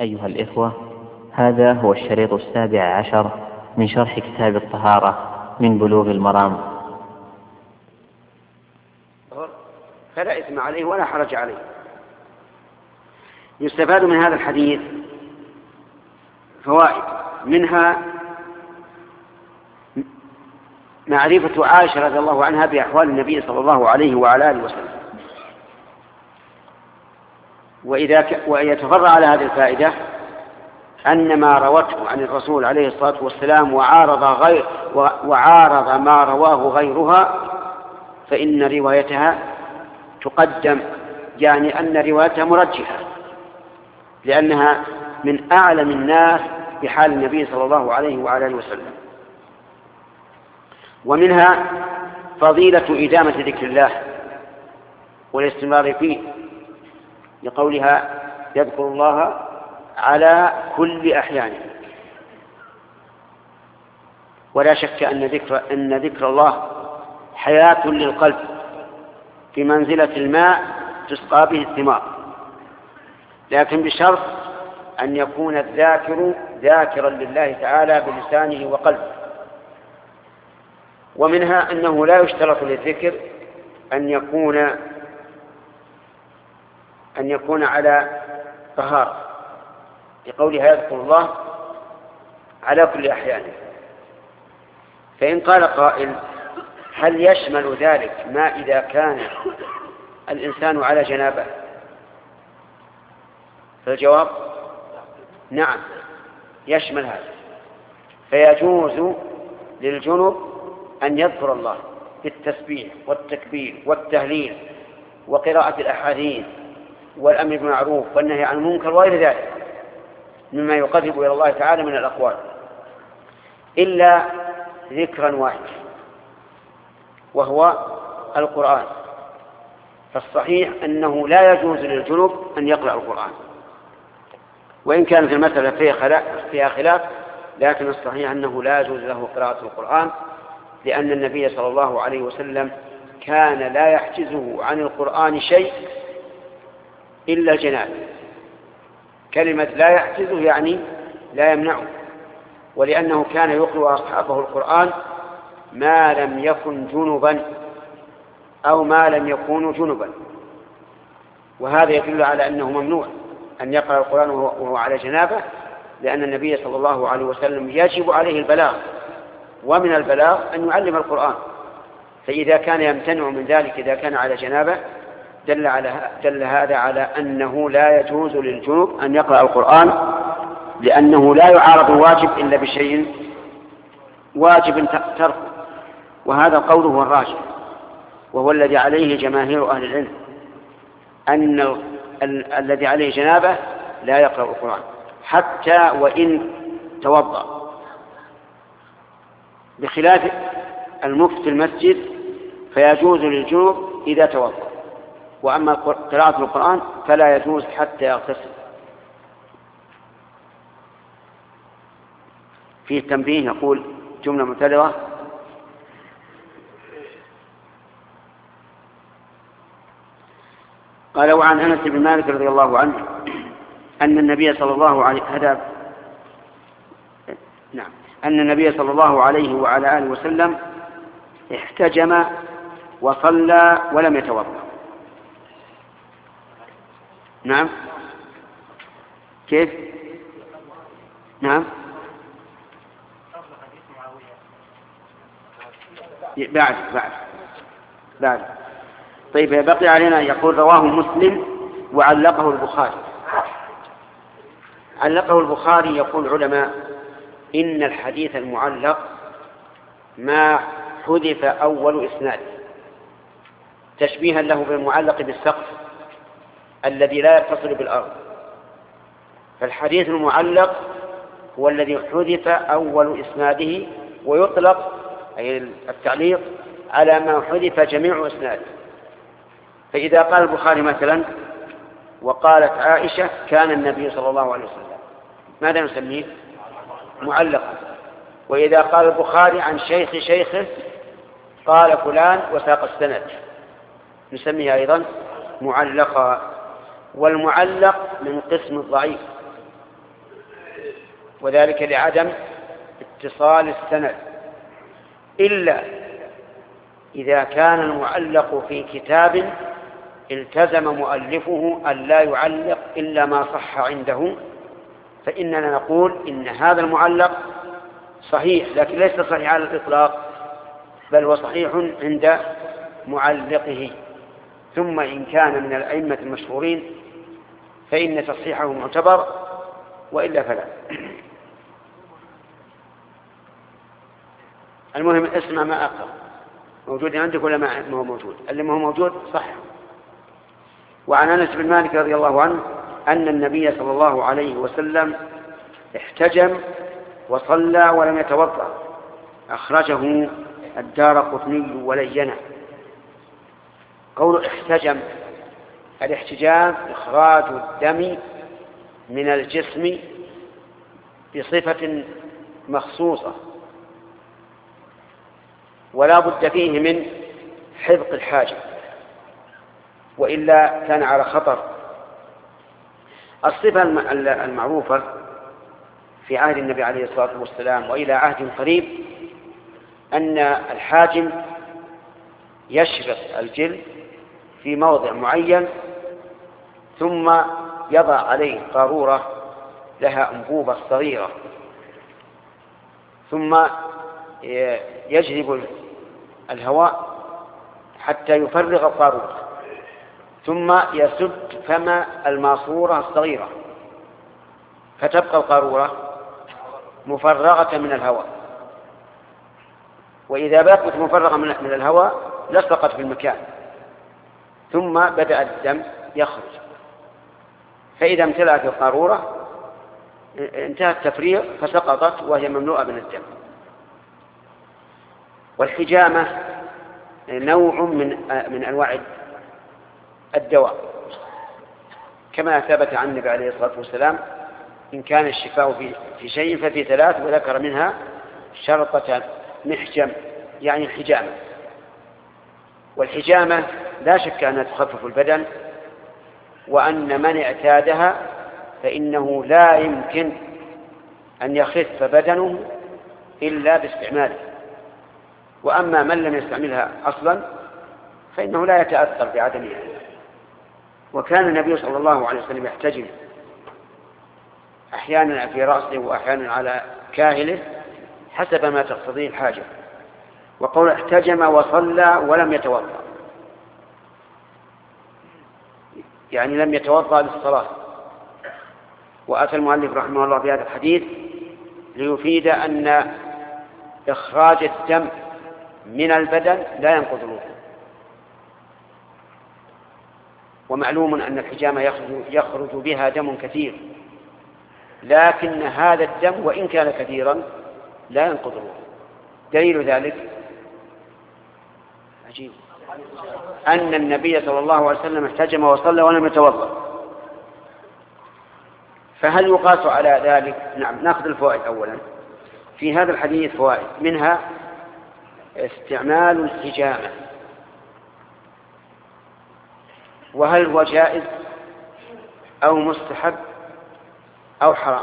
أيها الإخوة، هذا هو الشريط 17 من شرح كتاب الطهارة من بلوغ المرام. فلا إثم عليه ولا حرج عليه. يستفاد من هذا الحديث فوائد، منها معرفة عائشة رضي الله عنها بأحوال النبي صلى الله عليه وعلى آله وسلم. ويتفرع على هذه الفائدة أن ما روته عن الرسول عليه الصلاة والسلام وعارض ما رواه غيرها فإن روايتها تقدم، يعني أن روايتها مرجحة، لأنها من أعلم الناس بحال النبي صلى الله عليه وعلى آله وسلم. ومنها فضيلة إدامة ذكر الله والاستمرار فيه، لقولها يذكر الله على كل أحيانه. ولا شك أن ذكر الله حياة للقلب في منزلة الماء تسقى به الثمار، لكن بشرط أن يكون الذاكر ذاكرا لله تعالى بلسانه وقلبه. ومنها أنه لا يشترط للذكر أن يكون على طهارة، لقولها يذكر الله على كل أحيانه. فإن قال قائل: هل يشمل ذلك ما إذا كان الإنسان على جنابه؟ فالجواب نعم، يشمل هذا. فيجوز للجنب أن يذكر الله بالتسبيح والتكبير والتهليل وقراءة الأحاديث والأمر بالمعروف والنهي عن المنكر وغير ذلك مما يقرب إلى الله تعالى من الأقوال، إلا ذكرا واحد وهو القرآن. فالصحيح أنه لا يجوز للجنب أن يقرأ القرآن، وإن كانت المسألة فيها خلاف، لكن الصحيح أنه لا يجوز له قراءة القرآن، لأن النبي صلى الله عليه وسلم كان لا يحجزه عن القرآن شيء إلا الجنابة. كلمة لا يحجزه يعني لا يمنعه، ولأنه كان يقرأ أصحابه القرآن ما لم يكن جنبا أو ما لم يكونوا جنبا، وهذا يدل على أنه ممنوع أن يقرأ القرآن وهو على جنابه، لأن النبي صلى الله عليه وسلم يجب عليه البلاغ، ومن البلاغ أن يعلم القرآن. فإذا كان يمتنع من ذلك إذا كان على جنابه دل هذا على أنه لا يجوز للجنوب أن يقرأ القرآن، لأنه لا يعارض الواجب إلا بشيء واجب تركه. وهذا قوله هو الراجح، وهو الذي عليه جماهير أهل العلم، أن الذي عليه جنابه لا يقرأ القرآن حتى وإن توضأ، بخلاف المكث في المسجد فيجوز للجنوب إذا توضأ، وأما قراءة القرآن فلا يجوز حتى يغتسل. فيه تنبيه، يقول جملة معترضة: قال: وعن أنس بن مالك رضي الله عنه أن النبي صلى الله عليه وعلى آله وسلم احتجم وصلى ولم يتوضأ. نعم، كيف؟ نعم، بعد. طيب، بقي علينا يقول: رواه مسلم وعلقه البخاري. علقه البخاري. يقول العلماء: إن الحديث المعلق ما حذف أول إسناد تشبيها له بالمعلق بالسقف الذي لا يتصل بالأرض. فالحديث المعلق هو الذي حذف أول إسناده، ويطلق أي التعليق على ما حذف جميع إسناده. فإذا قال البخاري مثلا: وقالت عائشة كان النبي صلى الله عليه وسلم، ماذا نسميه؟ معلقا. وإذا قال البخاري عن شيخه قال فلان وساق السند، نسميه أيضا معلقا. والمعلق من قسم الضعيف، وذلك لعدم اتصال السند، إلا إذا كان المعلق في كتاب التزم مؤلفه أن لا يعلق إلا ما صح عنده، فإننا نقول إن هذا المعلق صحيح، لكن ليس صحيح على الإطلاق، بل هو صحيح عند معلقه. ثم إن كان من الأئمة المشهورين فإن تصحيحه معتبر، وإلا فلا. المهم اسمع ما أقرأ، موجود عندك ولا ما هو موجود؟ اللي ما هو موجود صح. وعن أنس بن مالك رضي الله عنه أن النبي صلى الله عليه وسلم احتجم وصلى ولم يتوضأ، أخرجه الدارقطني ولينه. قول احتجم، الاحتجام إخراج الدم من الجسم بصفة مخصوصة، ولا بد فيه من حذق الحاجة، وإلا كان على خطر. الصفة المعروفة في عهد النبي عليه الصلاة والسلام وإلى عهد قريب أن الحاجم يشرط الجلد في موضع معين، ثم يضع عليه قارورة لها أنبوبة صغيرة، ثم يجذب الهواء حتى يفرغ القارورة، ثم يسد فم الماسورة الصغيرة، فتبقى القارورة مفرغة من الهواء. وإذا بقت مفرغة من الهواء لصقت في المكان، ثم بدأ الدم يخرج، فإذا امتلأت القارورة انتهى التفريغ فسقطت وهي مملوءة من الدم. والحجامة نوع من أنواع الدواء، كما ثبت عن النبي عليه الصلاة والسلام: إن كان الشفاء في شيء ففي ثلاث، وذكر منها شرطة محجم، يعني الحجامة. والحجامة لا شك أنها تخفف البدن، وأن من اعتادها فإنه لا يمكن أن يخف بدنه إلا باستعماله، وأما من لم يستعملها أصلا فإنه لا يتأثر بعدمها. وكان النبي صلى الله عليه وسلم يحتجم أحيانا في رأسه وأحيانا على كاهله حسب ما تقتضيه الحاجة. وقول احتجم وصلى ولم يتوضأ، يعني لم يتوضأ للصلاة. وأتى المؤلف رحمه الله بهذا الحديث ليفيد أن إخراج الدم من البدن لا ينقض الوضوء. ومعلوم أن الحجامة يخرج بها دم كثير، لكن هذا الدم وإن كان كثيرا لا ينقض الوضوء. دليل ذلك عجيب، أن النبي صلى الله عليه وسلم احتجم وصلى ولم يتوضأ. فهل يقاس على ذلك؟ نعم. نأخذ الفوائد أولا. في هذا الحديث فوائد، منها استعمال الحجامة، وهل هو جائز أو مستحب أو حرام؟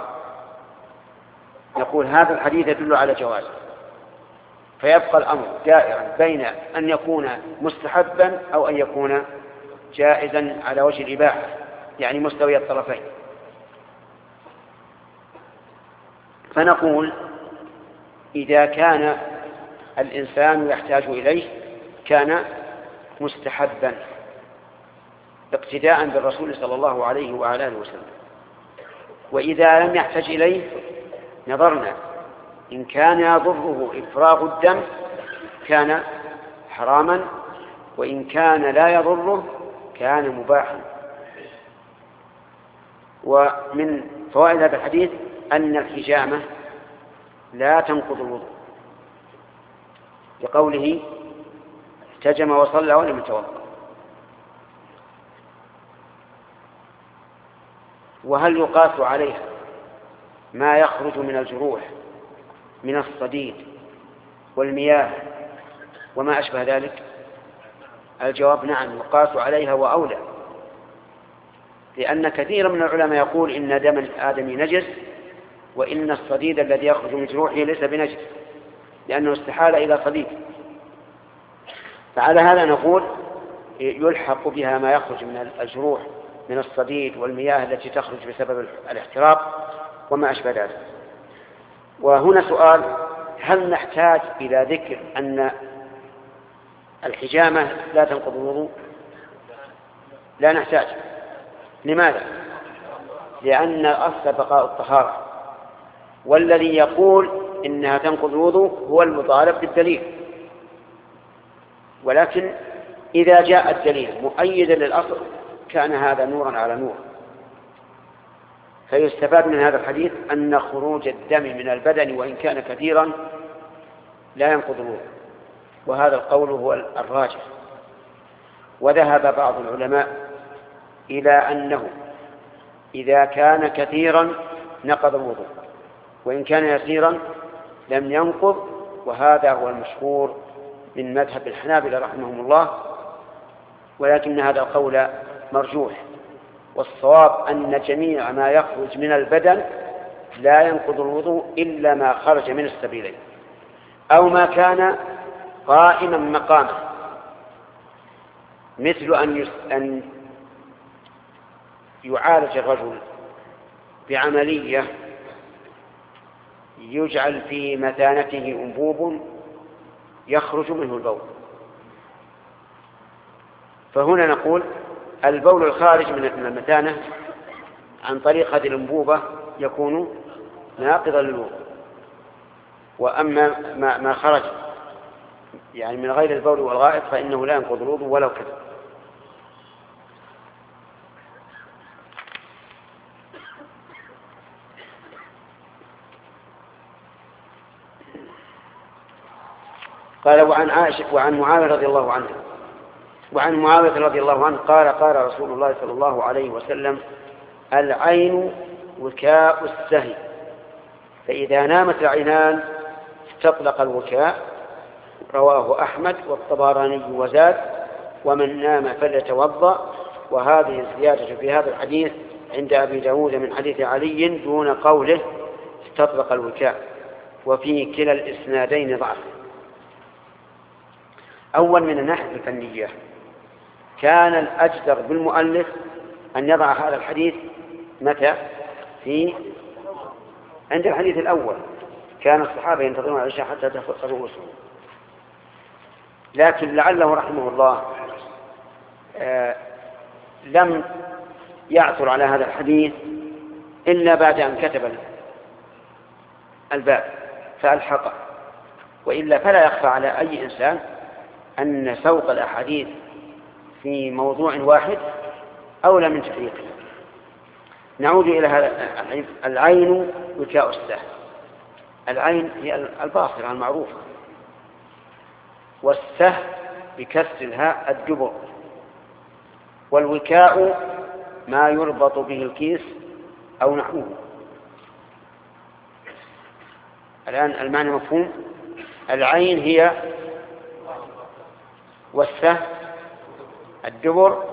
يقول هذا الحديث يدل على جواز، فيبقى الأمر دائرا بين أن يكون مستحبا أو أن يكون جائزا على وجه الإباحة، يعني مستوي الطرفين. فنقول إذا كان الإنسان يحتاج إليه كان مستحبا اقتداء بالرسول صلى الله عليه وعلى آله وسلم. وإذا لم يحتاج إليه نظرنا، إن كان يضره إفراغ الدم كان حراما، وإن كان لا يضره كان مباحا. ومن فوائد هذا الحديث أن الحجامة لا تنقض الوضوء، لقوله احتجم وصلى ولم يتوضأ. وهل يقاس عليها ما يخرج من الجروح من الصديد والمياه وما أشبه ذلك؟ الجواب نعم، يقاس عليها وأولى، لأن كثير من العلماء يقول إن دم الآدمي نجس، وإن الصديد الذي يخرج من جروحه ليس بنجس لأنه استحال إلى صديد. فعلى هذا نقول يلحق بها ما يخرج من الجروح من الصديد والمياه التي تخرج بسبب الاحتراق وما أشبه ذلك. وهنا سؤال: هل نحتاج إلى ذكر أن الحجامة لا تنقض الوضوء؟ لا نحتاج. لماذا؟ لأن الأصل بقاء الطهارة، والذي يقول إنها تنقض الوضوء هو المطالب بالدليل. ولكن إذا جاء الدليل مؤيدا للأصل كان هذا نورا على نور. فيستفاد من هذا الحديث أن خروج الدم من البدن وإن كان كثيرا لا ينقض الوضوء، وهذا القول هو الراجح. وذهب بعض العلماء إلى أنه إذا كان كثيرا نقض الوضوء، وإن كان يسيرا لم ينقض، وهذا هو المشهور من مذهب الحنابلة رحمهم الله، ولكن هذا القول مرجوح. والصواب أن جميع ما يخرج من البدن لا ينقض الوضوء إلا ما خرج من السبيلين أو ما كان قائما مقامه، مثل أن يعالج الرجل بعملية يجعل في مثانته أنبوب يخرج منه البول. فهنا نقول البول الخارج من المثانة عن طريق هذه الأنبوبة يكون ناقضا للوضوء، وأما ما خرج يعني من غير البول والغائط فإنه لا ينقض الوضوء ولو كذا. قال: وعن معاوية رضي الله عنه قال رسول الله صلى الله عليه وسلم: العين وكاء السهي، فإذا نامت العينان استطلق الوكاء. رواه أحمد والطبراني وزاد: ومن نام فليتوضأ. وهذه الزيادة في هذا الحديث عند أبي داود من حديث علي دون قوله استطلق الوكاء، وفي كلا الإسنادين ضعف. أول من الناحية الفنية كان الأجدر بالمؤلف أن يضع هذا الحديث متى؟ عند الحديث الأول كان الصحابة ينتظرون العشاء حتى تخفق رؤوسهم، لكن لعله رحمه الله لم يعثر على هذا الحديث إلا بعد أن كتب الباب فألحقه، وإلا فلا يخفى على أي إنسان أن سوق الأحاديث في موضوع واحد أولى من تحقيقه. نعود إلى هذا الحديث: العين وكاء السهل. العين هي الباصرة المعروفة، والسهل بكسر الهاء الدبر، والوكاء ما يربط به الكيس أو نحوه. الآن المعنى مفهوم؟ العين هي والسهل الدبر،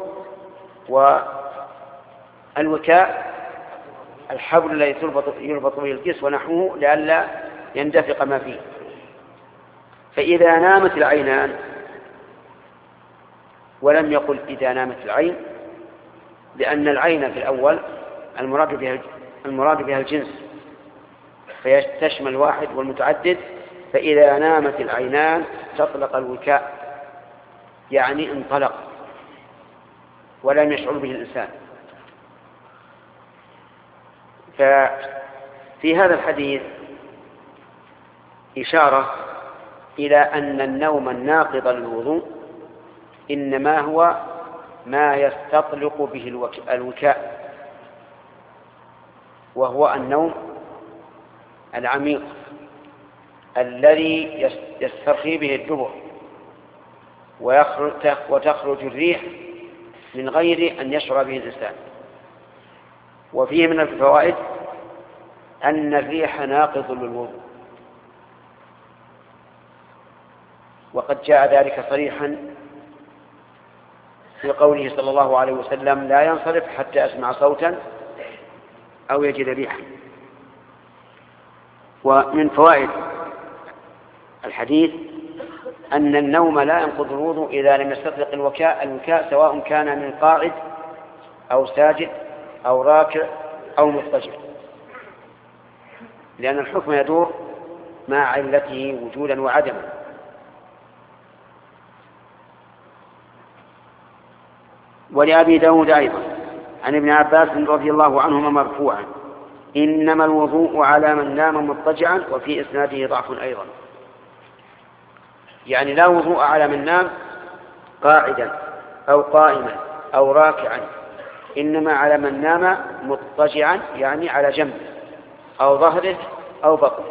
والوكاء الحبل الذي يربط به الكيس ونحوه لئلا يندفق ما فيه. فإذا نامت العينان، ولم يقل إذا نامت العين، لأن العين في الأول المراد بها الجنس فيشمل الواحد والمتعدد. فإذا نامت العينان تطلق الوكاء، يعني انطلق ولم يشعر به الإنسان. ففي هذا الحديث إشارة إلى أن النوم الناقض للوضوء إنما هو ما يستطلق به الوكاء، وهو النوم العميق الذي يسترخي به الدبر وتخرج الريح من غير أن يشعر به الإنسان. وفيه من الفوائد أن الريح ناقض للوضوء، وقد جاء ذلك صريحا في قوله صلى الله عليه وسلم: لا ينصرف حتى أسمع صوتا أو يجد ريحا. ومن فوائد الحديث أن النوم لا ينقض الوضوء إذا لم يستطرق الوكاء سواء كان من قاعد أو ساجد أو راكع أو مضطجع، لأن الحكم يدور مع علته وجودا وعدما. ولأبي داود أيضا عن ابن عباس رضي الله عنهما مرفوعا: إنما الوضوء على من نام مضطجعا، وفي إسناده ضعف أيضا. يعني لا وضوء على من نام قاعدا أو قائما أو راكعا، إنما على من نام مضطجعا، يعني على جنبه أو ظهره أو بطنه.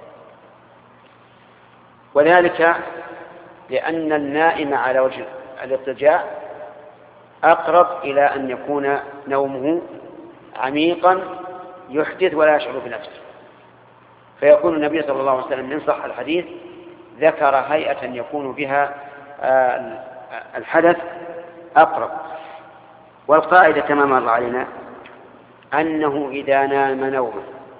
وذلك لأن النائم على وجه الاضطجاع أقرب إلى أن يكون نومه عميقا يحدث ولا يشعر بنفسه، فيكون النبي صلى الله عليه وسلم من صح الحديث ذكر هيئة يكون بها الحدث أقرب. والقاعدة كما مر علينا أنه إذا نام نوما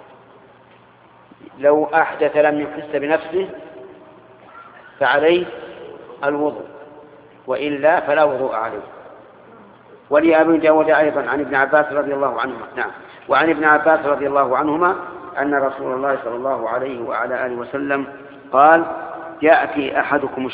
لو أحدث لم يحس بنفسه فعليه الوضوء، وإلا فلا وضوء عليه. ولأبي داود أيضا عن ابن عباس رضي الله عنهما وعن ابن عباس رضي الله عنهما أن رسول الله صلى الله عليه وعلى آله وسلم قال: يأتي أحدكم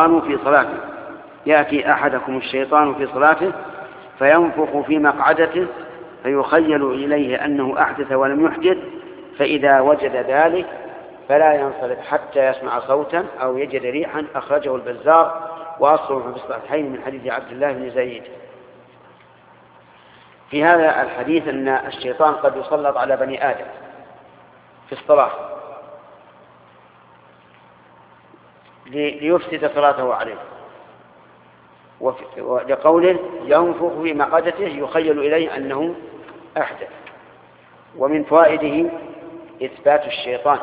الشيطان في صلاته فينفخ في مقعدته فيخيل إليه أنه أحدث ولم يحدث، فإذا وجد ذلك فلا ينصرف حتى يسمع صوتا أو يجد ريحا. أخرجه البزار وأصله في الصحيحين من حديث عبد الله بن زيد. في هذا الحديث أن الشيطان قد يسلط على بني آدم في الصلاة ليفسد صلاته عليه، ولقوله ينفخ في مقعدته يخيل إليه أنه أحدث. ومن فوائده إثبات الشيطان،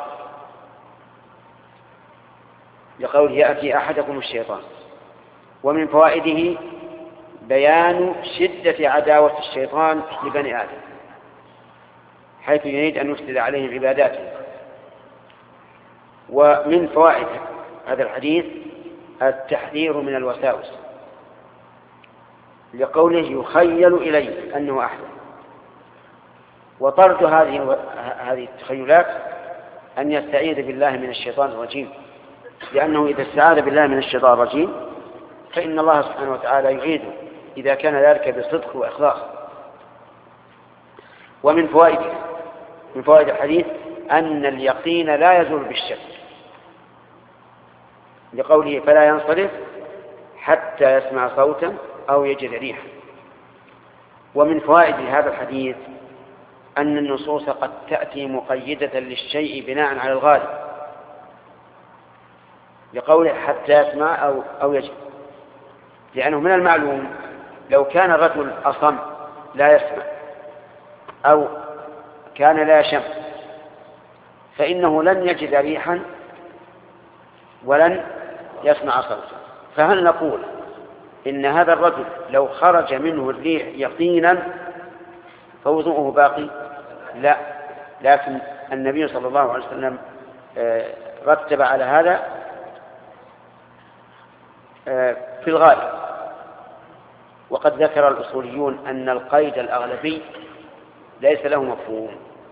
لقوله يأتي أحدكم الشيطان. ومن فوائده بيان شدة عداوة الشيطان لبني آدم، حيث يريد أن يفسد عليهم عباداته. ومن فوائد هذا الحديث التحذير من الوساوس، لقوله يخيل إليه أنه أحدث. وطرد هذه التخيلات أن يستعيذ بالله من الشيطان الرجيم، لأنه إذا استعاذ بالله من الشيطان الرجيم فإن الله سبحانه وتعالى يعيده إذا كان ذلك بصدق وإخلاص. ومن فوائد الحديث أن اليقين لا يزول بالشك، لقوله فلا ينصرف حتى يسمع صوتا أو يجد ريحا. ومن فوائد هذا الحديث أن النصوص قد تأتي مقيدة للشيء بناء على الغالب، لقوله حتى يسمع أو يجد، لأنه من المعلوم لو كان الرجل أصم لا يسمع أو كان لا يشم فإنه لن يجد ريحا ولن يسمع صوتا. فهل نقول إن هذا الرجل لو خرج منه الريح يقينا فوضوءه باقي؟ لا، لكن النبي صلى الله عليه وسلم رتب على هذا في الغالب. وقد ذكر الأصوليون أن القيد الأغلبي ليس له مفهوم.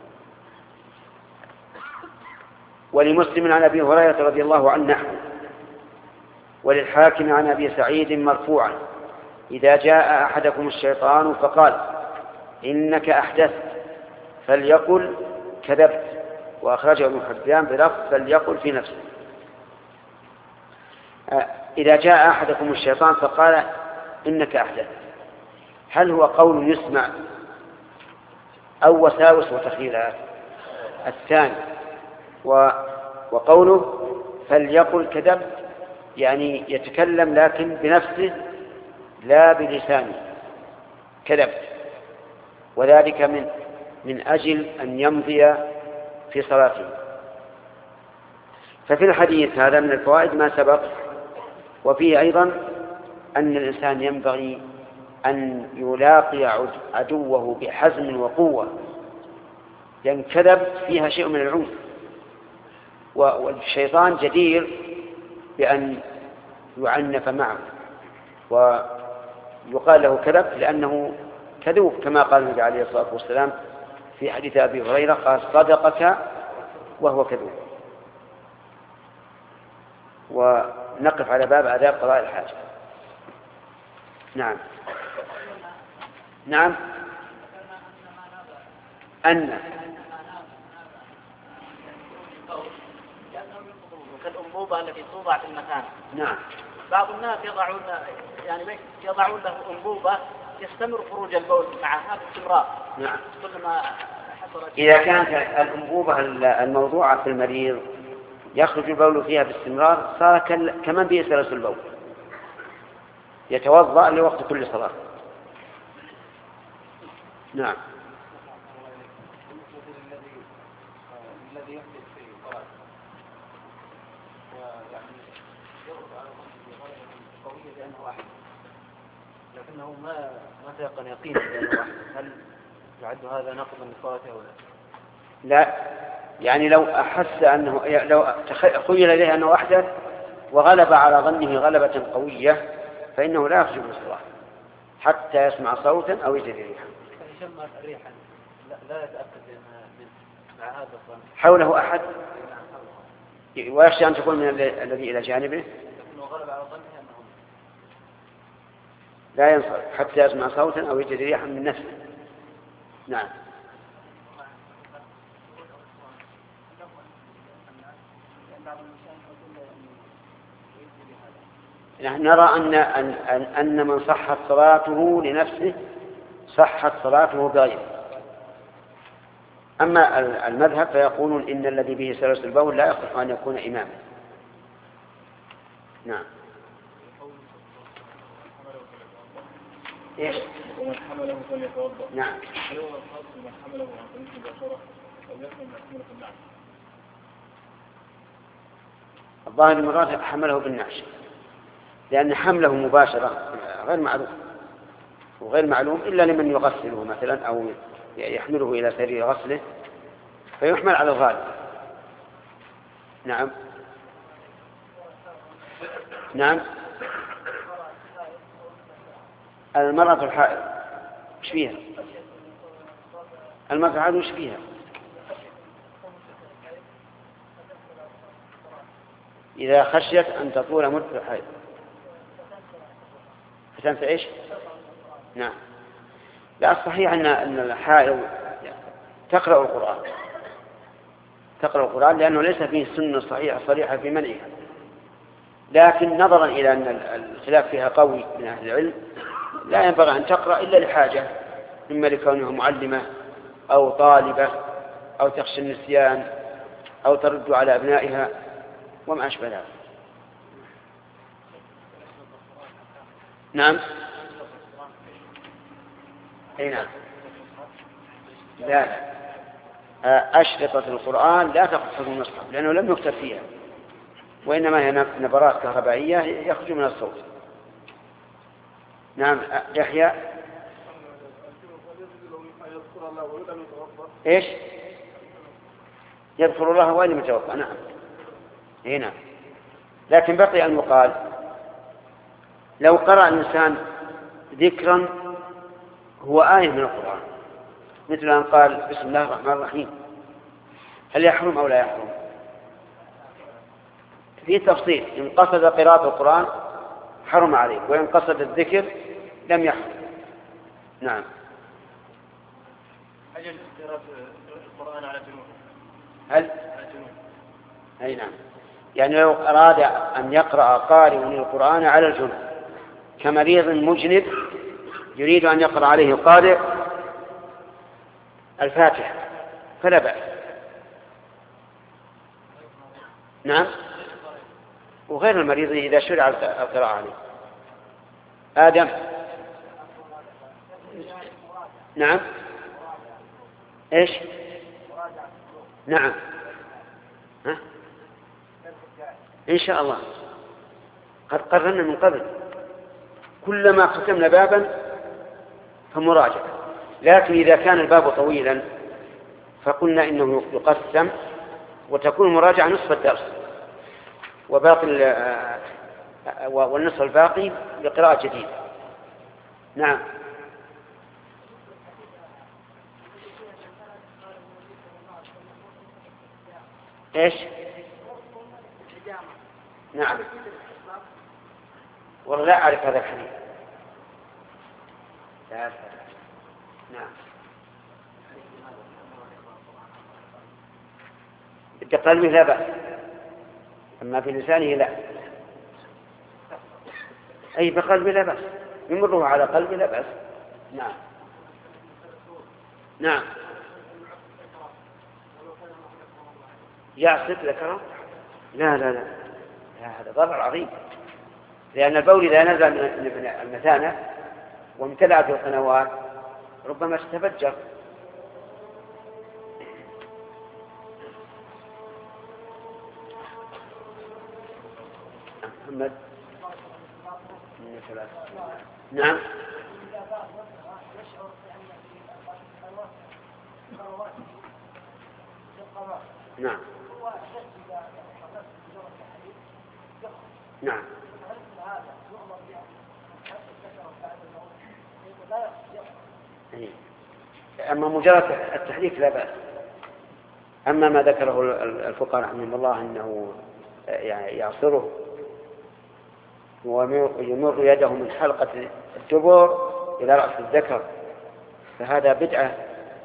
ولمسلم عن أبي هريرة رضي الله عنه نحو، وللحاكم عن أبي سعيد مرفوعا: إذا جاء أحدكم الشيطان فقال إنك أحدثت فليقل كذبت. وأخرجه ابن حبان بلفظ فليقل في نفسه. إذا جاء أحدكم الشيطان فقال إنك أحدثت، هل هو قول يسمع أو وساوس وتخيلات؟ الثاني. وقوله فليقل كذبت يعني يتكلم لكن بنفسه لا بلسانه، كذبت، وذلك من أجل أن يمضي في صلاته. ففي الحديث هذا من الفوائد ما سبق. وفيه أيضا أن الإنسان ينبغي أن يلاقي عدوه بحزم وقوة، لأن كذب فيها شيء من العنف، والشيطان جدير بأن يعنف معه ويقال له كذب لأنه كذوب، كما قال النبي عليه الصلاة والسلام في حديث أبي هريرة قال صدقك وهو كذوب. ونقف على باب آداب قضاء الحاجة. نعم أن كالأنبوبة التي توضع في المكان. نعم. بعض الناس يضعون له أنبوبة يستمر خروج البول معها باستمرار. نعم. كلما حصلت إذا كانت الأنبوبة الموضوعة في المريض يخرج البول فيها باستمرار صار كمن به سلس البول، يتوضأ لوقت كل صلاة. نعم. الذي يحدث في صلاة ويعني يغلب على ظنه غلبة قوية لأنه أحد، لكنه ما تيقن يقينا بأنه أحد، هل يعد هذا نقضا لصلاته أو لا، يعني لو أحس أنه لو خيل إليه أنه أحدث وغلب على ظنه غلبة قوية فإنه لا يخرج من الصلاة حتى يسمع صوتا أو يجد ريحا. يشم ريحا لا يتأكد مع هذا الظن حوله أحد ويخشى أن تكون من الذي إلى جانبه، لكنه غلب على ظنه أنه لا ينصرف حتى يسمع صوتا أو يجد ريحا من نفسه. نعم. نحن نرى أن من صحت صلاته لنفسه صحت صلاته بغيره. أما المذهب فيقولون إن الذي به سلس البول لا يصح أن يكون إماما. نعم. إيش؟ ومن حمله فليتوضأ. نعم. هل هو الخاص بمن حمله عن طريق المباشرة أو يحمل محمولة النعش؟ الظاهر المراد حمله بالنعش، لأن حمله مباشرة غير معلوم وغير معلوم إلا لمن يغسله مثلا أو يحمله إلى سرير غسله فيحمل على الغالب. نعم. نعم. المرأة الحائض وش فيها؟ المرأة الحائض وش فيها؟ إذا خشيت أن تطول مدة الحيض فتنسى إيش؟ نعم. لا، الصحيح أن الحائض تقرأ القرآن لأنه ليس فيه سنة صريحة في منعها، لكن نظرا إلى أن الخلاف فيها قوي من أهل العلم لا ينبغي أن تقرأ إلا لحاجة، إما لكونها معلمة أو طالبة أو تخشى النسيان أو ترد على أبنائها وما أشبه ذلك. نعم. أي نعم. لا، أشرطة القرآن لا تأخذ حكم المصحف لأنه لم يكتب فيها، وإنما هي نبرات كهربائية يخرج من الصوت. نعم. يحيى. إيش؟ يذكر الله وإن لم يتوضأ. نعم. هنا لكن بقي أن يقال لو قرأ الإنسان ذكرا هو آية من القرآن مثل أن قال بسم الله الرحمن الرحيم، هل يحرم أو لا يحرم؟ في تفصيل، إن قصد قراءة القرآن حرم عليه، وإن قصد الذكر لم يحرم. نعم. أجل قراءة القرآن على جنوب. هل؟ أي نعم. يعني لو أراد أن يقرأ قارئ القرآن على الجنوب كمريض مجنب يريد أن يقرأ عليه قارئ الفاتحة فلا بأس. نعم. وغير المريض إذا شرع القراءة عليه. آدم. نعم. إيش؟ نعم. ها؟ إن شاء الله قد قررنا من قبل كلما ختمنا بابا فمراجعة، لكن إذا كان الباب طويلا فقلنا إنه يقسم وتكون المراجعة نصف الدرس، وباقي والنصف الباقي لقراءة جديدة. نعم. ايش؟ نعم. والله لا أعرف هذا الحديث. نعم. بقلبه لا بأس، أما في لسانه لا. أي بقلبه لا بأس، يمره على قلبه لا بأس. نعم. نعم. يعصب ذكره؟ لا لا لا، هذا ضرر عظيم، لأن البول إذا نزل من المثانة وامتلأت القنوات ربما تتفجر. محمد. نعم. نعم. نعم. أما مجرد التحديث لا بأس. أما ما ذكره الفقهاء رحمهم الله أنه يعصره ويمر يده من حلقة الدبر إلى رأس الذكر، فهذا بدعة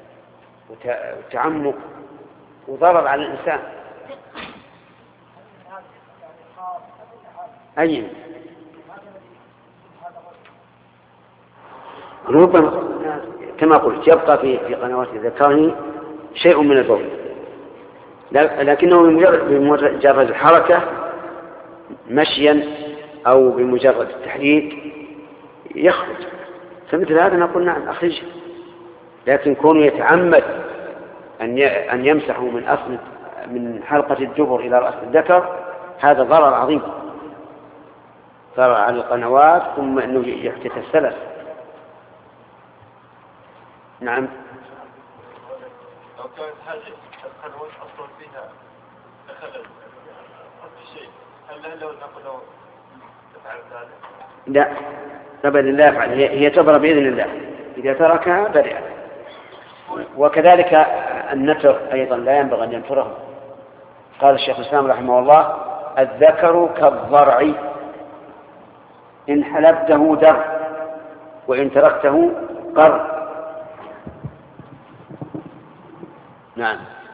وتعمق وضرر على الإنسان. أي ربما كما قلت يبقى في قنوات ذكره شيء من البول، لكنه بمجرد الحركة مشيا أو بمجرد التحريك يخرج، فمثل هذا نقول نعم أخرجه. لكن كونه يتعمد أن يمسحه من حلقة الدبر إلى رأس الذكر هذا ضرر عظيم، ضرر على القنوات، ثم أنه يحدث السلس. نعم. لو كانت هذه القنوات أصلا فيها خلل شيء، هل لو نقول تفعل ذلك؟ لا أبدا لا يفعل، هي تبرى بإذن الله، إذا تركها برئ. وكذلك النتر أيضا لا ينبغي أن ينتره. قال الشيخ الإسلام رحمه الله: الذكر كالضرع، إن حلبته در وإن تركته قر. نعم.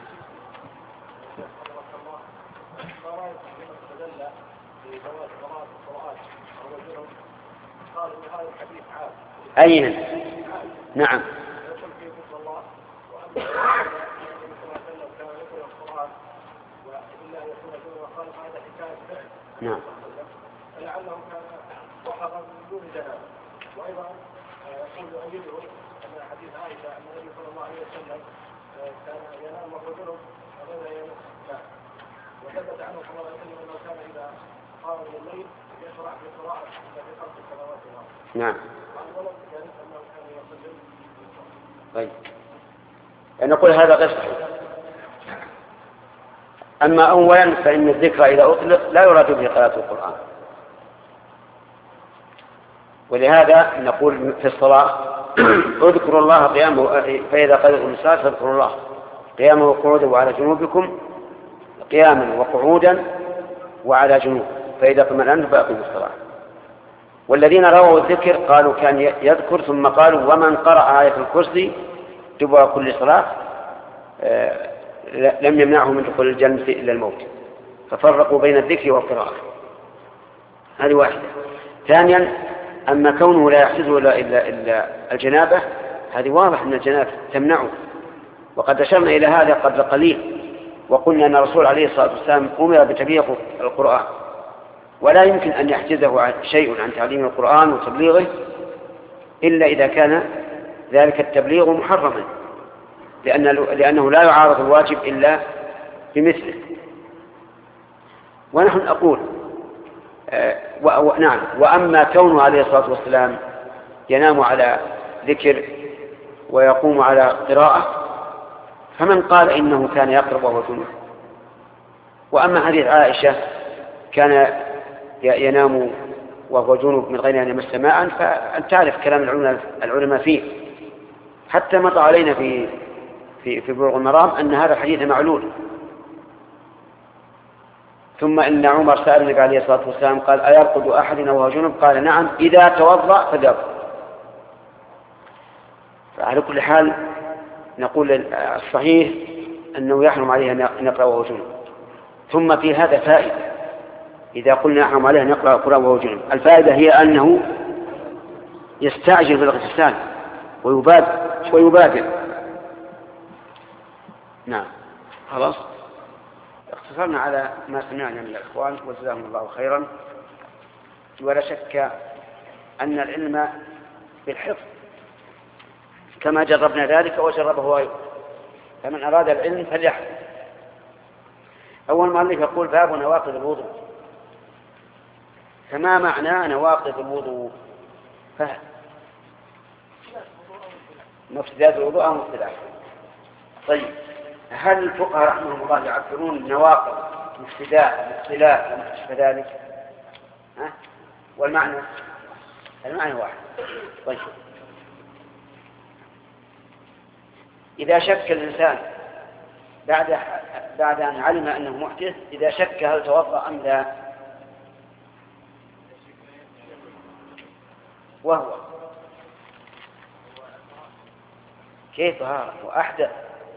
أين؟ نعم. نعم. لعله كان وحظا من دون جنابه. وايضا يقول ايده ان حديث عائشه ان النبي صلى الله عليه وسلم كان ينام وهو جنب وبدا ينام، وثبت عنه صلى الله عليه وسلم انه كان اذا قام من الليل يشرع في قراءه في خلق السماوات والارض. نعم. ولم يعرف انه كان يصلي. طيب نقول هذا غير صحيح. أما أولا فإن الذكر إذا أطلق لا يراد به قراءة القرآن، ولهذا نقول في الصلاة: اذكروا الله قياما، فإذا قضيتم الصلاة فاذكروا الله قياما وقعودا وعلى جنوبكم، قياما وقعودا وعلى جنوب، فإذا اطمأننتم فأقيموا الصلاة. والذين رووا الذكر قالوا كان يذكر، ثم قالوا: ومن قرأ آية الكرسي دبر كل صلاة لم يمنعه من دخول الجنة إلا الموت، ففرقوا بين الذكر والقراءة. هذه واحدة. ثانيا، أما كونه لا يحسده إلا الجنابة، هذه واضح أن الجنابة تمنعه، وقد أشرنا إلى هذا قبل قليل، وقلنا أن الرسول عليه الصلاة والسلام أمر بتبليغ القرآن، ولا يمكن أن يحجزه شيء عن تعليم القرآن وتبليغه إلا إذا كان ذلك التبليغ محرما، لأنه لا يعارض الواجب إلا بمثله. ونحن نقول نعم. وأما كونه عليه الصلاة والسلام ينام على ذكر ويقوم على قراءة، فمن قال إنه كان يقرأ وهو جنب؟ وأما حديث عائشة كان ينام وهو جنوب من غير أن يمس ماء، فأنت تعرف كلام العلماء فيه، حتى مر علينا في بلوغ المرام أن هذا الحديث معلول. ثم إن عمر سأل النبي عليه الصلاة والسلام قال: أيرقد أحدنا وهو جنب؟ قال: نعم، إذا توضأ فليرقد. فعلى كل حال نقول الصحيح أنه يحرم عليه أن يقرأ وهو جنب. ثم في هذا فائدة، إذا قلنا يحرم عليه أن يقرأ القرآن وهو جنب، الفائدة هي أنه يستعجل بالاغتسال ويبادر. نعم، خلاص اختصرنا على ما سمعنا من الإخوان وجزاهم الله خيرا. ولا شك أن العلم بالحفظ كما جربنا ذلك وجربه غيره، فمن أراد العلم فليحفظ. أول مؤلف يقول: باب نواقض الوضوء. فما معنى نواقض الوضوء؟ فهم مفسدات الوضوء أو مفسدات. طيب، هل الفقهاء رحمهم الله يعبرون نواقض مفسدات الاختلاف وما أشبه ذلك؟ والمعنى واحد. طيب، إذا شك الإنسان بعد أن علم أنه محدث، إذا شك هل توضأ أم لا، وهو كيف طهارة وأحدث،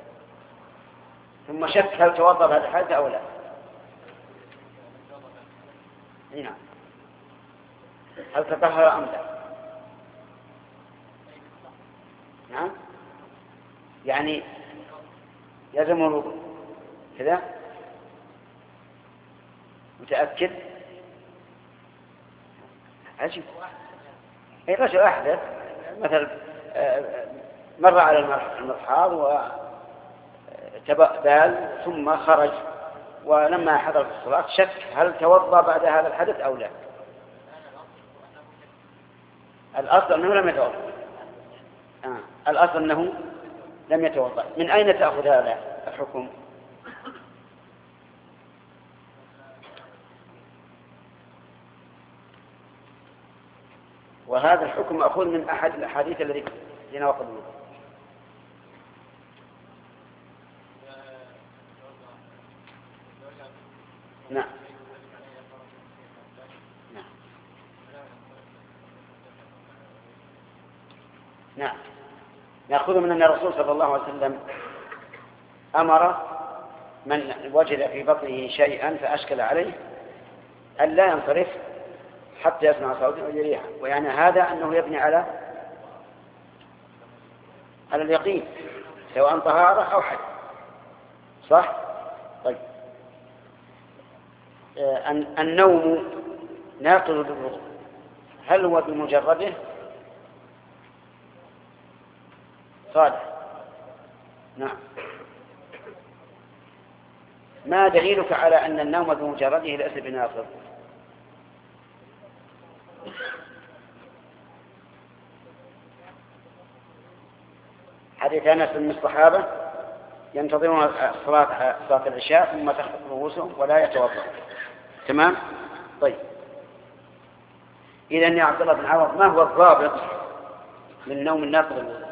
ثم شك هل توضأ بعد الحدث أو لا. نعم، هل تطهر أم لا؟ نعم، يعني يلزم الوضوء كذا، متأكد؟ عجيب. أي رجل أحدث مثل مر على المرحاض وتبال ثم خرج، ولما حضر في الصلاة شك هل توضأ بعد هذا الحدث أو لا. الأصل أنه لم يتوضأ. الأصل أنه لم يتوضأ. من أين تأخذ هذا الحكم؟ وهذا الحكم مأخوذ من أحد الأحاديث الذي يناقض الوضوء. نعم. نعم. نعم، نأخذ من أن الرسول صلى الله عليه وسلم أمر من وجد في بطنه شيئا فأشكل عليه أن لا ينصرف حتى يسمع صوتا ويريحا، ويعني هذا أنه يبني على اليقين سواء طهارة أو حدث. صح؟ طيب، النوم ناقض للوضوء، هل هو بمجرده؟ صالح. نعم. ما دليلك على أن النوم بمجرده ليس بناقض؟ حديث أنس من الصحابة ينتظرون صلاة العشاء ثم تخفق رؤوسهم ولا يتوضأ. تمام؟ طيب، إذن يا عبد الله بن عوض، ما هو الضابط من نوم الناقض للوضوء؟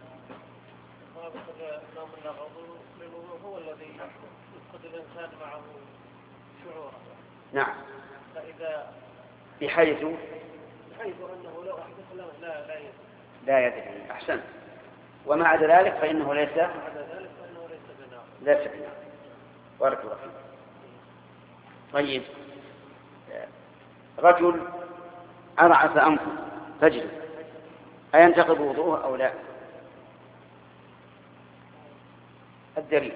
النوم الناقض للوضوء هو الذي يفقد الإنسان معه شعوره. نعم. فإذا بحيث أنه لو أحدث لا يدري. أحسن. وما عدا ذلك فإنه ليس بناقض. بارك الله فيك. طيب، رجل أرعف أنفه فجر، أينتقض وضوءه أو لا؟ الدليل.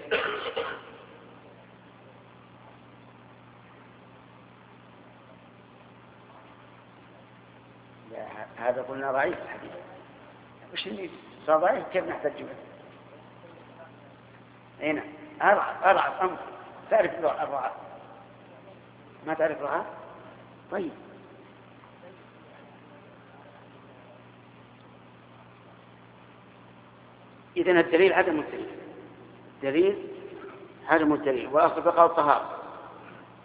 هذا قلنا ضعيف الحديث. وش اللي صار ضعيف كيف نحتج به؟ هنا أرعف أنفه. تعرف الرعاة؟ ما تعرف رعاة؟ طيب، إذن الدليل عدم الدليل. دليل عدم الدليل، والأصل بقاء الطهارة.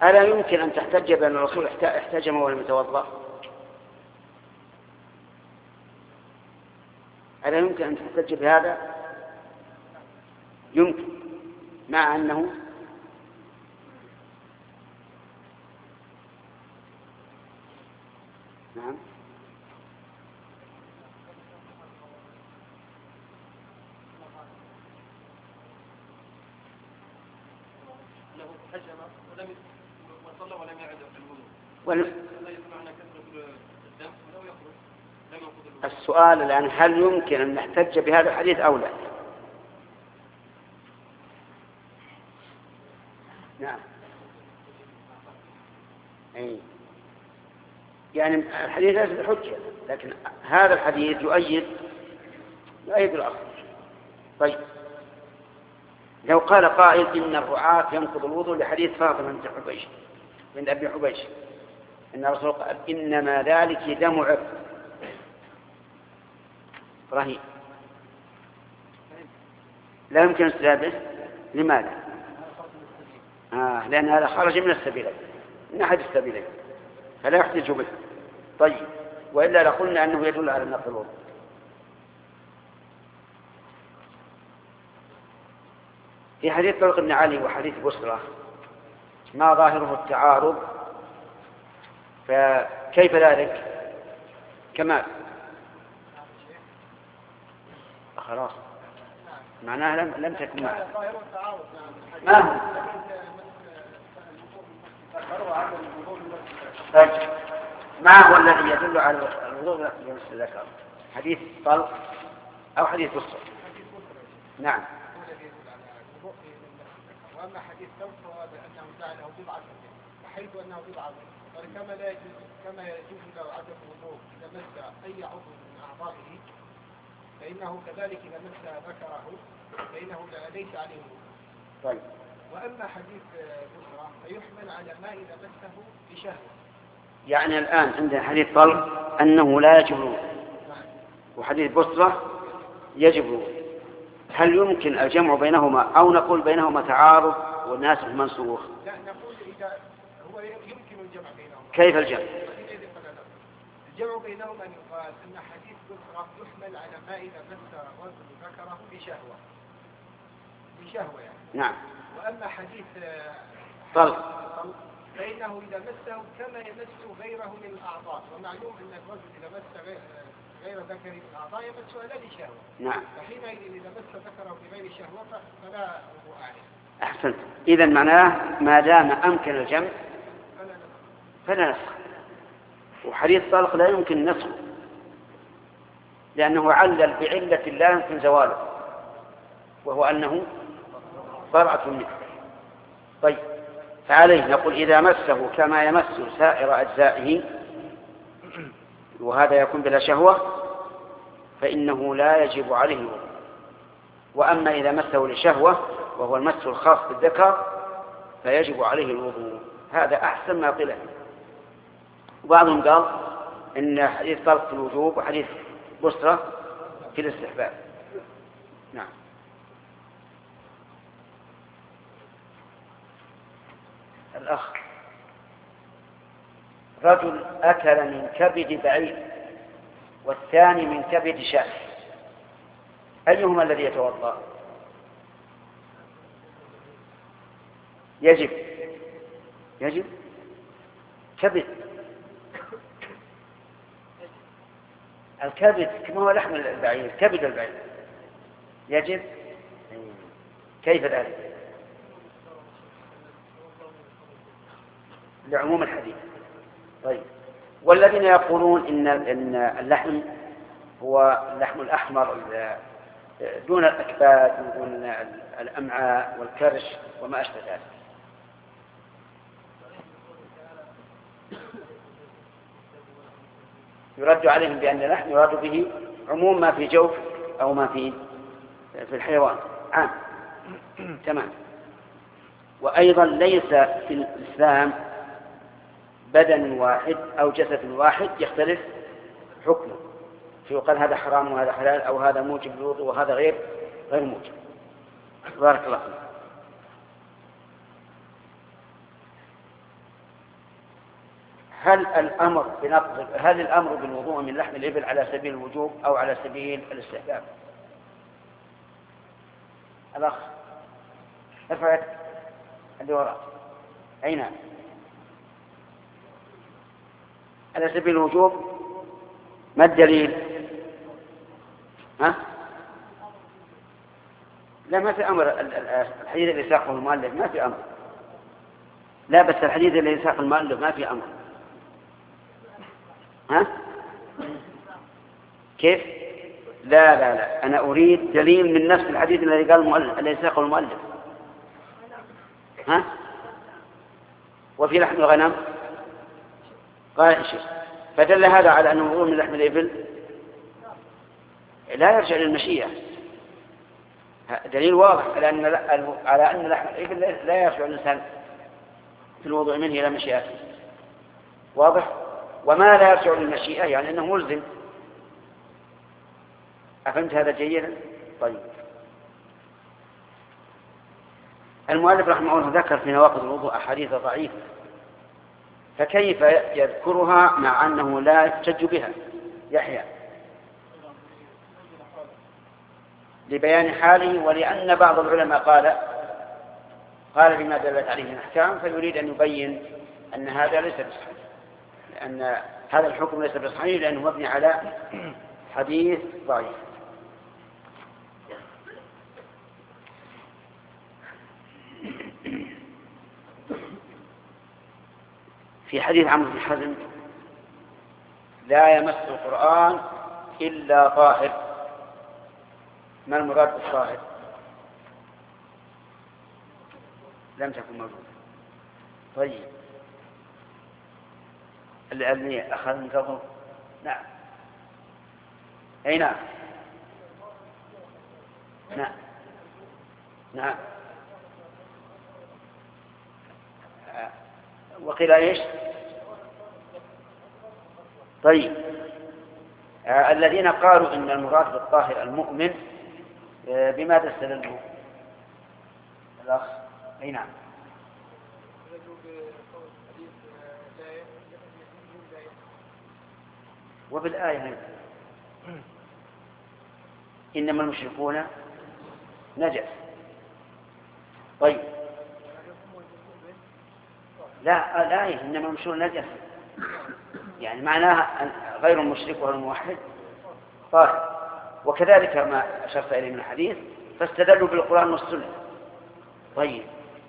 ألا يمكن أن تحتج بأن الرسول احتجم ولم يتوضأ؟ ألا يمكن أن تحتج بهذا؟ يمكن، مع أنه نعم له حجم ولم وصلى ولم يعد في الوضوء لا يسمعنا كثرة الدم ولو يخرج لم ينقض الوضوء. السؤال الآن هل يمكن أن نحتج بهذا الحديث أو لا؟ نعم أي. يعني الحديث ليس بحجة، لكن هذا الحديث يؤيد الأصل. طيب لو قال قائل إن الرعاة ينقض الوضوء لحديث فاطمة بنت حبيش بنت أبي حبيش إن الرسول قال إنما ذلك دم عرق رهيب، لا يمكن استدلاله. لماذا؟ لأن هذا خرج من السبيلين، من أحد السبيلين، فلا يحتج به. طيب وإلا لقلنا أنه يدل على نقض الوضوء. في حديث طلق بن علي وحديث بسرة ما ظاهره التعارض، فكيف ذلك؟ كمال خلاص معناها لم تكن معه. ما ما هو الذي يدل على الوضوء يمس الذكر؟ حديث طلق أو حديث بسرة؟ نعم. وأما حديث طلق بأنه جعله بضعة وحيث أنه بضعة كما يجوز له عدم الوضوء إذا مس أي عضو من أعضائه فإنه كذلك إذا مس ذكره فإنه ليس عليه وضوء. طيب. وأما حديث بسرة فيحمل على ما إذا مسه بشهوة. يعني الآن عندنا حديث طلق أنه لا يجب الوضوء وحديث بسرة يجب الوضوء، هل يمكن الجمع بينهما أو نقول بينهما تعارض والناسخ منسوخ؟ لا نقول إذا هو يمكن الجمع بينهما. كيف الجمع؟ الجمع بينهما أن يقال أن حديث بسرة يحمل على ما إذا مس رجل ذكره بشهوة يعني. نعم. وأما حديث طلق فإنه إذا مسه كما يمس غيره من الأعضاء، ومعلوم أن الرجل إذا مس غير ذكره من الأعضاء يمسها لا لشهوة. نعم. فحينئذ إذا مس ذكره بغير شهوة فلا وضوء عليه. أحسنت. إذن معناه ما دام أمكن الجمع فلا نسخ، وحديث طلق لا يمكن نسخه لأنه علل بعلة لا يمكن زواله وهو أنه برعة منه. طيب فعليه نقول إذا مسه كما يمس سائر أجزائه وهذا يكون بلا شهوة فإنه لا يجب عليه الوضوء. وأما إذا مسه لشهوة وهو المس الخاص بالذكر فيجب عليه الوضوء. هذا أحسن ما قيل. وبعضهم قال إن حديث طلق في الوجوب وحديث بسرة في الاستحباب. نعم. الأخ رجل أكل من كبد بعير والثاني من كبد شاة، أيهما الذي يتوضأ؟ يجب كبد. الكبد كما هو لحم البعير، كبد البعير يجب. كيف ذلك؟ لعموم الحديث. طيب والذين يقولون إن اللحم هو اللحم الأحمر دون الأكباد ودون الأمعاء والكرش وما أشبه ذلك، يرد عليهم بأن اللحم يراد به عموم ما في جوف أو ما في الحيوان عام. تمام. وأيضا ليس في الإسلام بدن واحد أو جسد واحد يختلف حكمه، فيقال هذا حرام وهذا حلال أو هذا موجب للوضوء وهذا غير موجب. بارك الله فيك. هل الأمر بالوضوء من لحم الإبل على سبيل الوجوب أو على سبيل الاستحباب؟ الأخ ارفع اللي وراء. أي نعم، على سبيل الوجوب. ما الدليل؟ ها؟ لا، ما في أمر. الحديث اللي ساقه المؤلف ما في أمر. لا، بس الحديث اللي ساق المؤلف ما في أمر. ها؟ كيف؟ لا لا لا، أنا أريد دليل من نفس الحديث الذي قال المؤلف، الذي ساقه المؤلف. ها؟ وفي لحم الغنم قال شيء، فدل هذا على أنه وضوء من لحم الإبل لا يرجع للمشيئة. دليل واضح على أن لحم الإبل لا يرجع الإنسان في الوضوء منه إلى مشيئته. واضح؟ وما لا يرجع للمشيئة يعني أنه ملزم. أفهمت هذا جيدا؟ طيب. المؤلف رحمه الله ذكر في نواقض الوضوء أحاديث ضعيفة، فكيف يذكرها مع أنه لا يحتج بها؟ يحيى. لبيان حاله، ولأن بعض العلماء قال بما دلت عليه من أحكام، فيريد أن يبين أن هذا ليس بصحيح، لأن هذا الحكم ليس بصحيح لأنه مبني على حديث ضعيف. في حديث عمرو بن حزم: لا يمس القرآن إلا طاهر. ما المراد بالطاهر؟ لم تكن موجودة. طيب، اللي أخذ من فضله. نعم. أي نعم. نعم نعم. وقيل ايش؟ طيب، الذين قالوا ان المراد بالطاهر المؤمن بماذا استدلوا؟ الاخ. اي نعم. وبالآية إنما المشركون نجس. طيب، لا إنما المشركون نجس، يعني معناها غير المشرك وغير الموحد طاهر. وكذلك ما أشرت إليه من الحديث، فاستدلوا بالقرآن والسنة. طيب،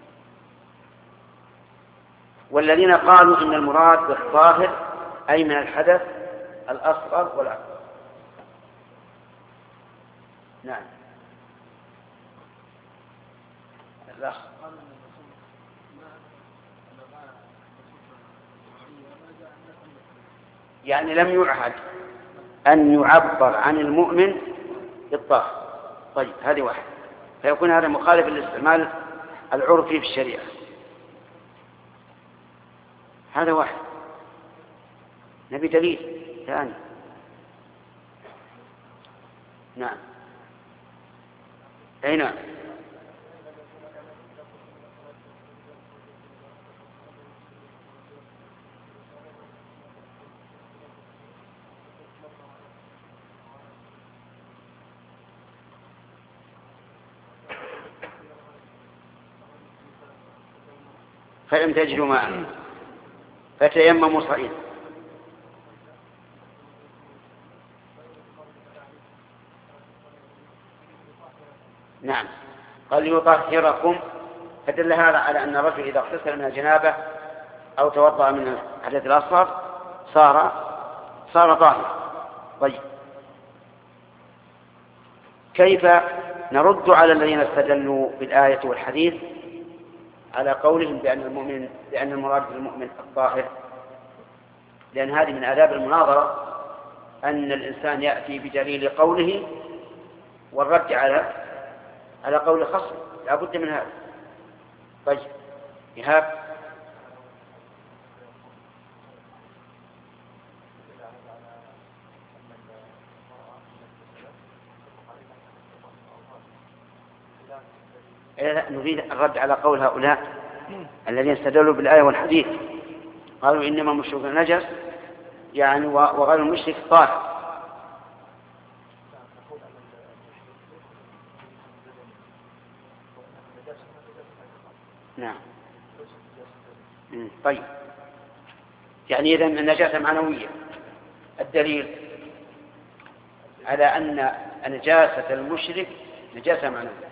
والذين قالوا إن المراد بالطاهر أي من الحدث الأصغر والأكبر. نعم. الأخ. يعني لم يعهد أن يعبر عن المؤمن بالطاهر. طيب، هذه واحد، فيكون هذا مخالف للاستعمال العرفي في الشريعة. هذا واحد. نبي دليل ثاني. نعم. أي نعم. فلم تجدوا ماء فتيمموا صعيدا. نعم، قال يطهركم، فدل هذا على أن الرجل إذا اغتسل من الجنابة أو توضأ من الحدث الأصغر صار طاهرا. طيب، كيف نرد على الذين استدلوا بالآية والحديث على قولهم بأن المراد بالمؤمن الطاهر؟ لأن هذه من آداب المناظرة أن الإنسان يأتي بدليل قوله والرد على قول خصم، لا بد من هذا. طيب، إيهاب. لا، نريد الرد على قول هؤلاء الذين استدلوا بالآية والحديث. قالوا إنما المشرك نجس يعني وغير المشرك طاهر. نعم. طيب يعني إذن النجاسة معنوية. الدليل على أن نجاسة المشرك نجاسة معنوية.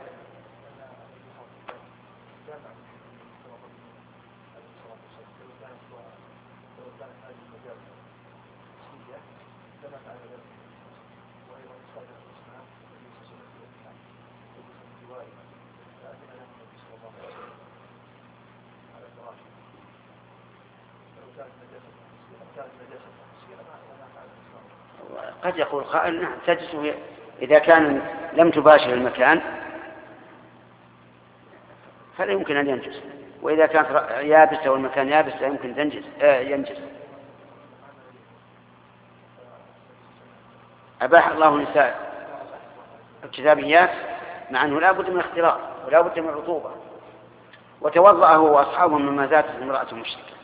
قد يقول قائل نعم تجلس إذا كان لم تباشر المكان فلا يمكن أن ينجس، وإذا كانت يابسة والمكان يابس لا يمكن ينجس. أباح الله النساء الكتابيات مع أنه لا بد من اختلاط ولا بد من رطوبة، وتوضأ هو وأصحابه مما زادت امرأة مشركة.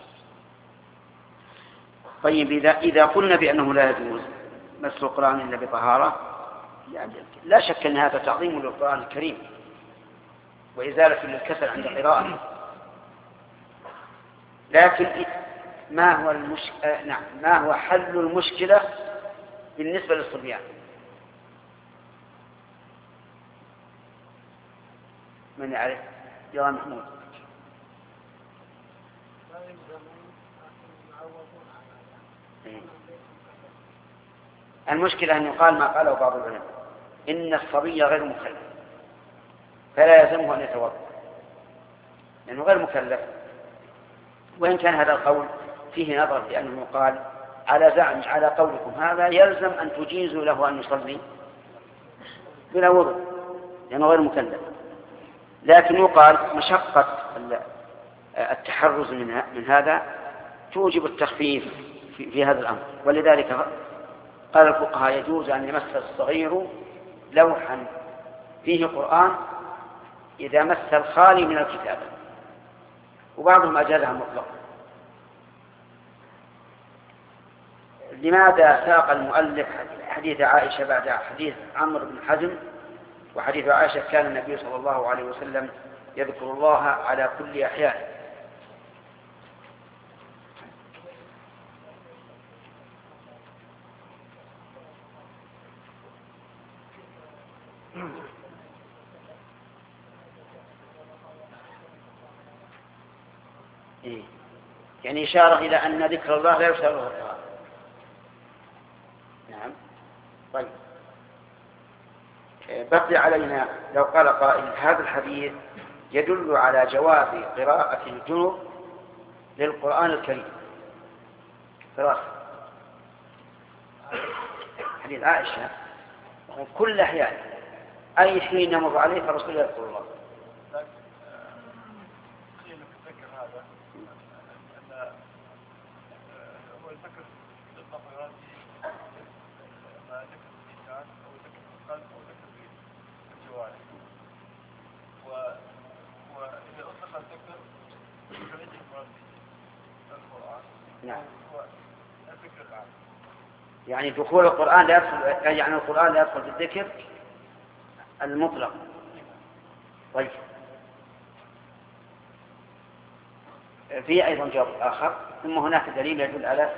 طيب إذا قلنا بأنه لا يجوز مس القرآن إلا بطهارة يعني لا شك أن هذا تعظيم للقرآن الكريم وإزالة للكسل عند القراءة. لكن ما هو حل المشكلة بالنسبة للصبيان؟ من يعرف؟ يا محمود. المشكلة أن يقال ما قاله بعض العلماء إن الصبي غير مكلف فلا يلزمه أن يتوضأ لأنه غير مكلف، وإن كان هذا القول فيه نظر لأنه قال على قولكم هذا يلزم أن تجيزوا له أن يصلي بلا وضوء لأنه غير مكلف، لكن يقال مشقة التحرز من هذا توجب التخفيف في هذا الأمر، ولذلك قال الفقهاء يجوز أن يمس الصغير لوحا فيه قرآن إذا مس الخالي من الكتابة، وبعضهم أجازها مطلقا. لماذا ساق المؤلف حديث عائشة بعد حديث عمرو بن حزم؟ وحديث عائشة كان النبي صلى الله عليه وسلم يذكر الله على كل أحيان. يعني إشارة إلى أن ذكر الله لا يشار له الطهارة. نعم. طيب بقي علينا لو قال قائل هذا الحديث يدل على جواز قراءة الجنب للقرآن الكريم قراءة حديث عائشة كل أحيان أي حين يمر عليه فالرسول يذكر الله. نعم. يعني دخول القرآن لا يدخل، يعني القرآن لا يدخل في الذكر المطلق. طيب في أيضا جواب آخر، ثم هناك دليل يدل على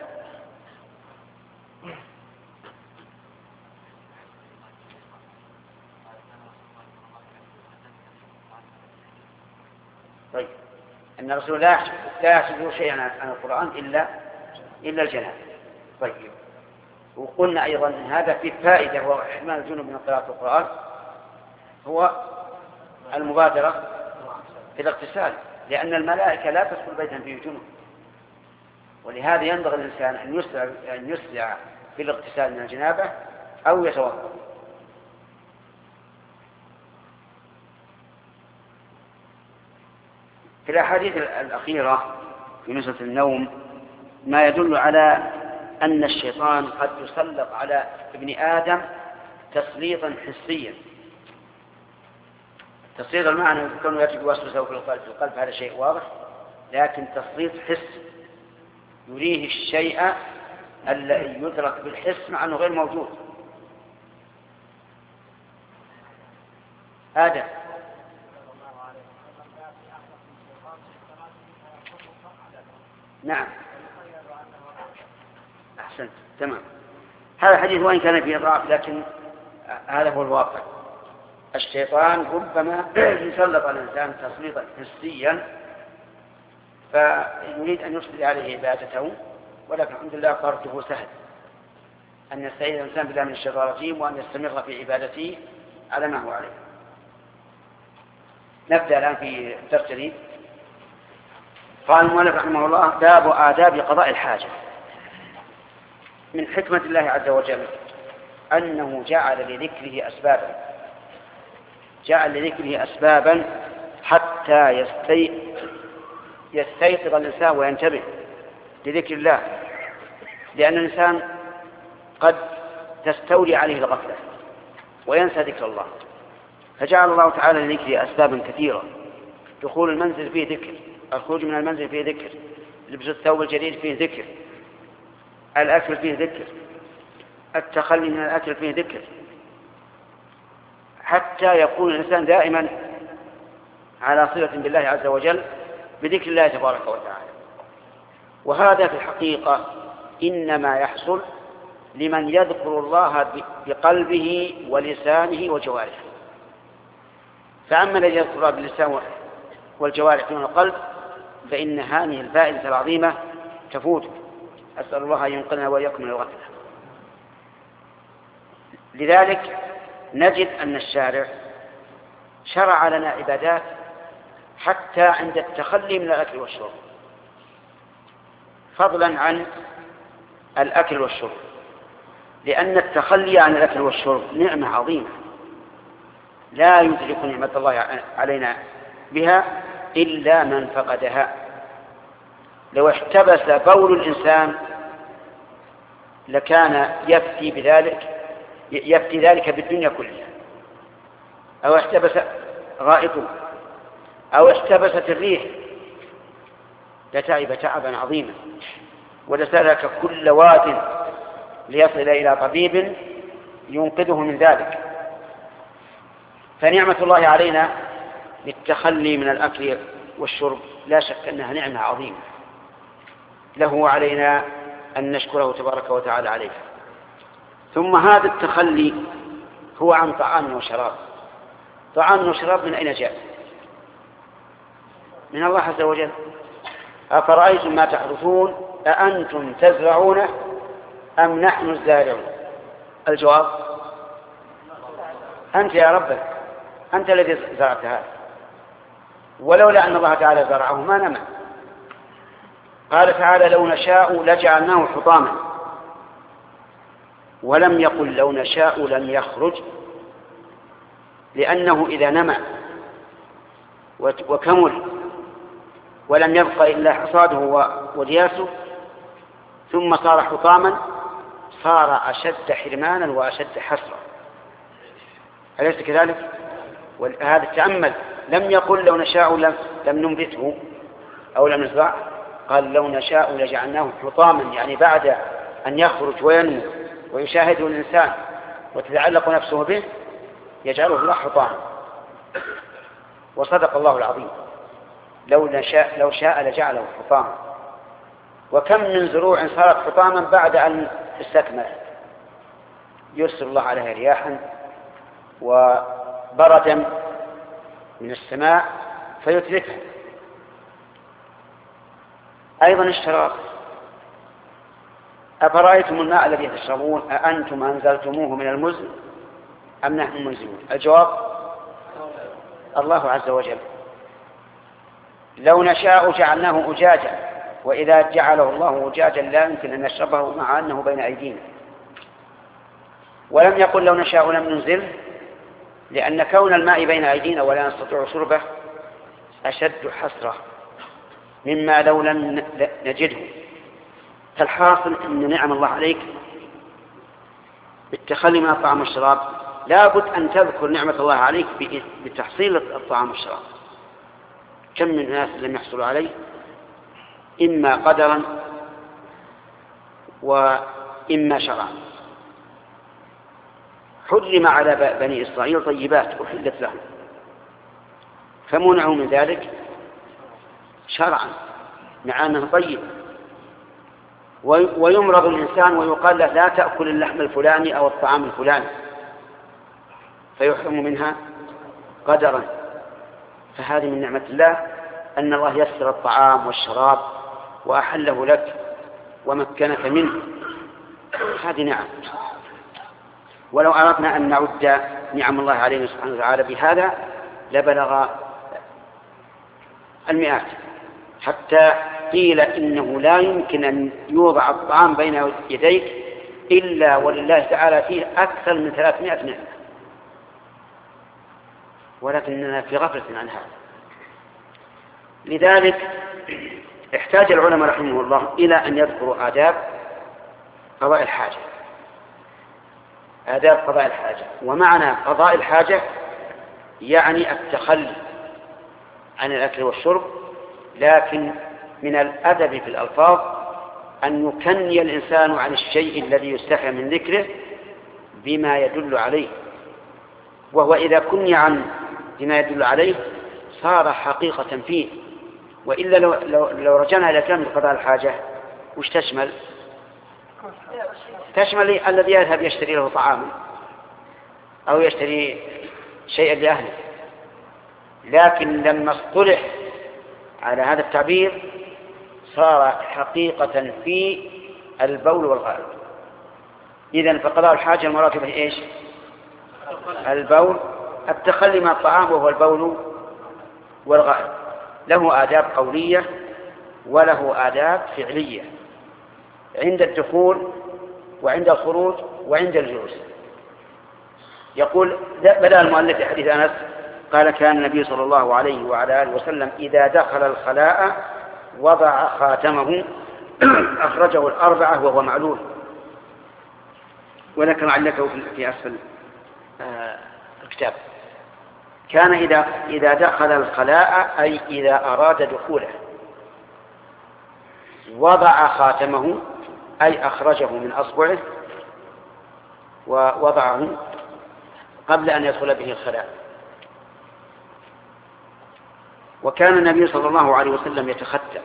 طيب أن الرسول لا يحسب شيئا عن القرآن إلا الجناب. طيب وقلنا أيضا أن هذا فيه فائدة هو إحمال الجنوب من قراءة القرآن هو المبادرة في الاغتسال، لأن الملائكة لا تدخل بيتا فيه جنوب، ولهذا ينبغي الإنسان أن يسرع في الاغتسال من الجنابة أو يتوضأ. في الأحاديث الأخيرة في مسألة النوم ما يدل على أن الشيطان قد يسلط على ابن آدم تسليطا حسيا. تسليط المعنى يكون يجب وسوسه في القلب هذا شيء واضح، لكن تسليط حسي يريه الشيء الذي يدرك بالحس مع أنه غير موجود. هذا نعم أحسنت تمام. هذا الحديث وإن كان فيه ضعف لكن هذا هو الواقع. الشيطان ربما يسلط الإنسان تسليطا حسيا فيريد أن يفسد عليه عبادته، ولكن الحمد لله طرده سهل، أن يستعيذ الإنسان بالله من الشيطان الرجيم وأن يستمر في عبادته على ما هو عليه. نبدأ الآن في الدرس الجديد. قال المؤلف رحمه الله: باب آداب قضاء الحاجة. من حكمة الله عز وجل أنه جعل لذكره أسبابا حتى يستيقظ الإنسان وينتبه لذكر الله، لأن الإنسان قد تستولي عليه الغفلة وينسى ذكر الله، فجعل الله تعالى لذكره أسبابا كثيرة. دخول المنزل فيه ذكر، الخروج من المنزل فيه ذكر، لبس الثوب الجديد فيه ذكر، الأكل فيه ذكر، التخلي من الأكل فيه ذكر، حتى يكون الإنسان دائما على صلة بالله عز وجل بذكر الله تبارك وتعالى. وهذا في الحقيقة إنما يحصل لمن يذكر الله بقلبه ولسانه وجوارحه. فأما الذي يذكر الله باللسان والجوارح دون القلب فإن هذه الفائدة العظيمة تفوت. أسأل الله أن ينقذنا وإياكم من الغفلة. لذلك نجد أن الشارع شرع لنا عبادات حتى عند التخلي من الأكل والشرب، فضلا عن الأكل والشرب، لأن التخلي عن الأكل والشرب نعمة عظيمة لا يدرك نعمة الله علينا بها إلا من فقدها. لو احتبس بول الإنسان لكان يفتي ذلك بالدنيا كلها، أو احتبس غائطه، أو احتبست الريح لتعب تعبا عظيما ولسلك كل واد ليصل إلى طبيب ينقذه من ذلك. فنعمة الله علينا بالتخلي من الأكل والشرب لا شك أنها نعمة عظيمة له علينا أن نشكره تبارك وتعالى عليه. ثم هذا التخلي هو عن طعام وشراب. طعام وشراب من أين جاء؟ من الله عز وجل. أفرأيتم ما تحرثون أأنتم تزرعونه أم نحن الزارعون؟ الجواب أنت يا ربك، أنت الذي زرعت هذا، ولولا أن الله تعالى زرعه ما نمى. قال تعالى: لو نشاء لجعلناه حطاما، ولم يقل لو نشاء لم يخرج، لأنه إذا نمى وكمل ولم يبق إلا حصاده ودياسه ثم صار حطاما صار أشد حرمانا وأشد حسرة. أليس كذلك؟ وهذا التأمل، لم يقل لو نشاء لم ننبته أو لم نزرع، قال لو نشاء لجعلناه حطاما، يعني بعد أن يخرج وينمو ويشاهده الإنسان وتتعلق نفسه به يجعله الله حطاما. وصدق الله العظيم، لو شاء لجعله حطاما. وكم من زروع صارت حطاما بعد أن استكملت، يرسل الله عليها رياحا وبردا من السماء فيتركها. أيضا الشراب: أفرأيتم الماء الذي تشربون أأنتم أنزلتموه من المزن أم نحن المنزلون؟ الجواب الله عز وجل. لو نشاء جعلناه أجاجا، وإذا جعله الله أجاجا لا يمكن أن نشربه مع أنه بين أيدينا. ولم يقل لو نشاء لم ننزله، لأن كون الماء بين أيدينا ولا نستطيع شربه أشد حسرة مما لو لم نجده. فالحاصل أن نعم الله عليك بالتخلي من الطعام والشراب لابد أن تذكر نعمة الله عليك بتحصيل الطعام والشراب. كم من الناس لم يحصلوا عليه إما قدرا وإما شرعا. حرم على بني إسرائيل طيبات أحلت لهم فمنعوا من ذلك شرعا مع أنه طيب. ويمرض الإنسان ويقال له لا تأكل اللحم الفلاني أو الطعام الفلاني فيحرم منها قدرا. فهذه من نعمة الله أن الله يسر الطعام والشراب وأحله لك ومكنك منه، هذه نعم. ولو أردنا أن نعد نعم الله علينا سبحانه وتعالى بهذا لبلغ المئات، حتى قيل إنه لا يمكن أن يوضع الطعام بين يديك إلا ولله تعالى فيه أكثر من 300 نعمة، ولكننا في غفلة عن هذا. لذلك احتاج العلماء رحمه الله إلى أن يذكروا آداب قضاء الحاجة. آداب قضاء الحاجة، ومعنى قضاء الحاجة يعني التخلي عن الأكل والشرب، لكن من الأدب في الألفاظ أن يكني الإنسان عن الشيء الذي يستحي من ذكره بما يدل عليه، وهو إذا كني عن بما يدل عليه صار حقيقة فيه. وإلا لو رجعنا إلى كلمة قضاء الحاجة وش تشمل؟ تشمل الذي يذهب يشتري له طعاما أو يشتري شيئا لأهله، لكن لما اصطلح على هذا التعبير صار حقيقة في البول والغائط. إذن فقضاء الحاجة المراد به إيش؟ البول، التخلي من الطعام وهو البول والغائط. له آداب قولية وله آداب فعلية عند الدخول وعند الخروج وعند الجلوس. يقول بدأ المؤلف في حديث أنس قال كان النبي صلى الله عليه وعلى آله وسلم إذا دخل الخلاء وضع خاتمه أخرجه الأربعة وهو معلول، ولكن علقه في أسفل الكتاب. كان إذا دخل الخلاء أي إذا أراد دخوله وضع خاتمه أي أخرجه من أصبعه ووضعه قبل أن يدخل به الخلاء. وكان النبي صلى الله عليه وسلم يتختم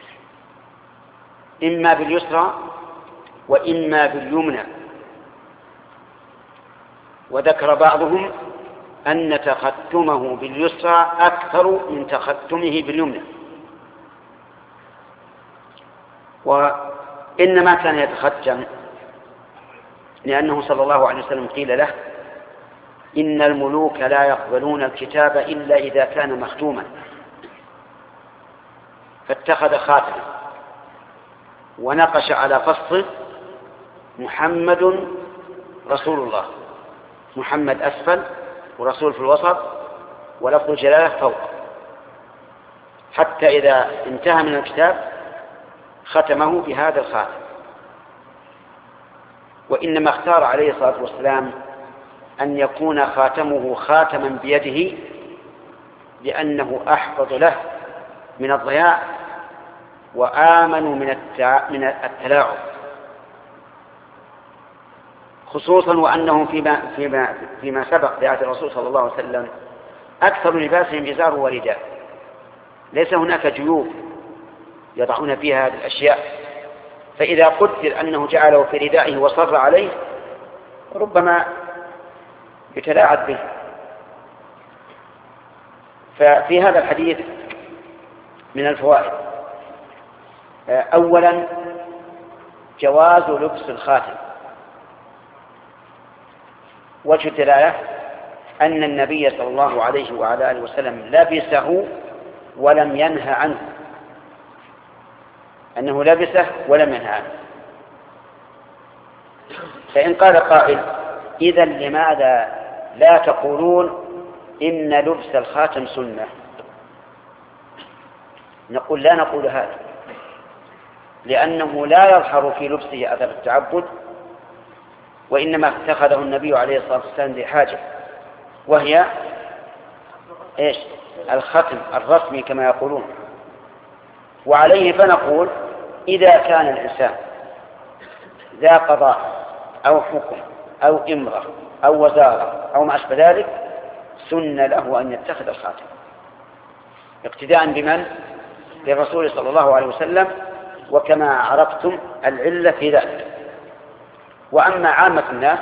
إما باليسرى وإما باليمنى، وذكر بعضهم أن تختمه باليسرى أكثر من تختمه باليمنى. وإنما كان يتختم لأنه صلى الله عليه وسلم قيل له إن الملوك لا يقبلون الكتاب إلا إذا كان مختوما، فاتخذ خاتما ونقش على فصه محمد رسول الله، محمد أسفل ورسول في الوسط ولفظ الجلالة فوق، حتى إذا انتهى من الكتاب ختمه بهذا الخاتم. وإنما اختار عليه الصلاة والسلام أن يكون خاتمه خاتما بيده لأنه أحفظ له من الضياع وآمن من التلاعب، خصوصا وأنه فيما سبق في عهد الرسول صلى الله عليه وسلم أكثر لباسهم إزار ورداء، ليس هناك جيوب يضعون فيها هذه الأشياء، فإذا قدر أنه جعله في ردائه وصر عليه ربما يتلاعب به. ففي هذا الحديث من الفوائد أولا جواز لبس الخاتم. وجه الدلالة أن النبي صلى الله عليه وعلى آله وسلم لبسه ولم ينهى عنه، أنه لبسه ولم ينهى عنه. فإن قال قائل إذن لماذا لا تقولون إن لبس الخاتم سنة؟ نقول لا نقول هذا، لأنه لا يظهر في لبسه أثر التعبد، وإنما اتخذه النبي عليه الصلاة والسلام لحاجة، وهي إيش؟ الختم الرسمي كما يقولون. وعليه فنقول إذا كان الإنسان ذا قضاء أو حكم أو إمرة أو وزارة أو ما أشبه ذلك سن له أن يتخذ الخاتم اقتداء بمن؟ بالرسول صلى الله عليه وسلم، وكما عرفتم العلة في ذلك. وأما عامة الناس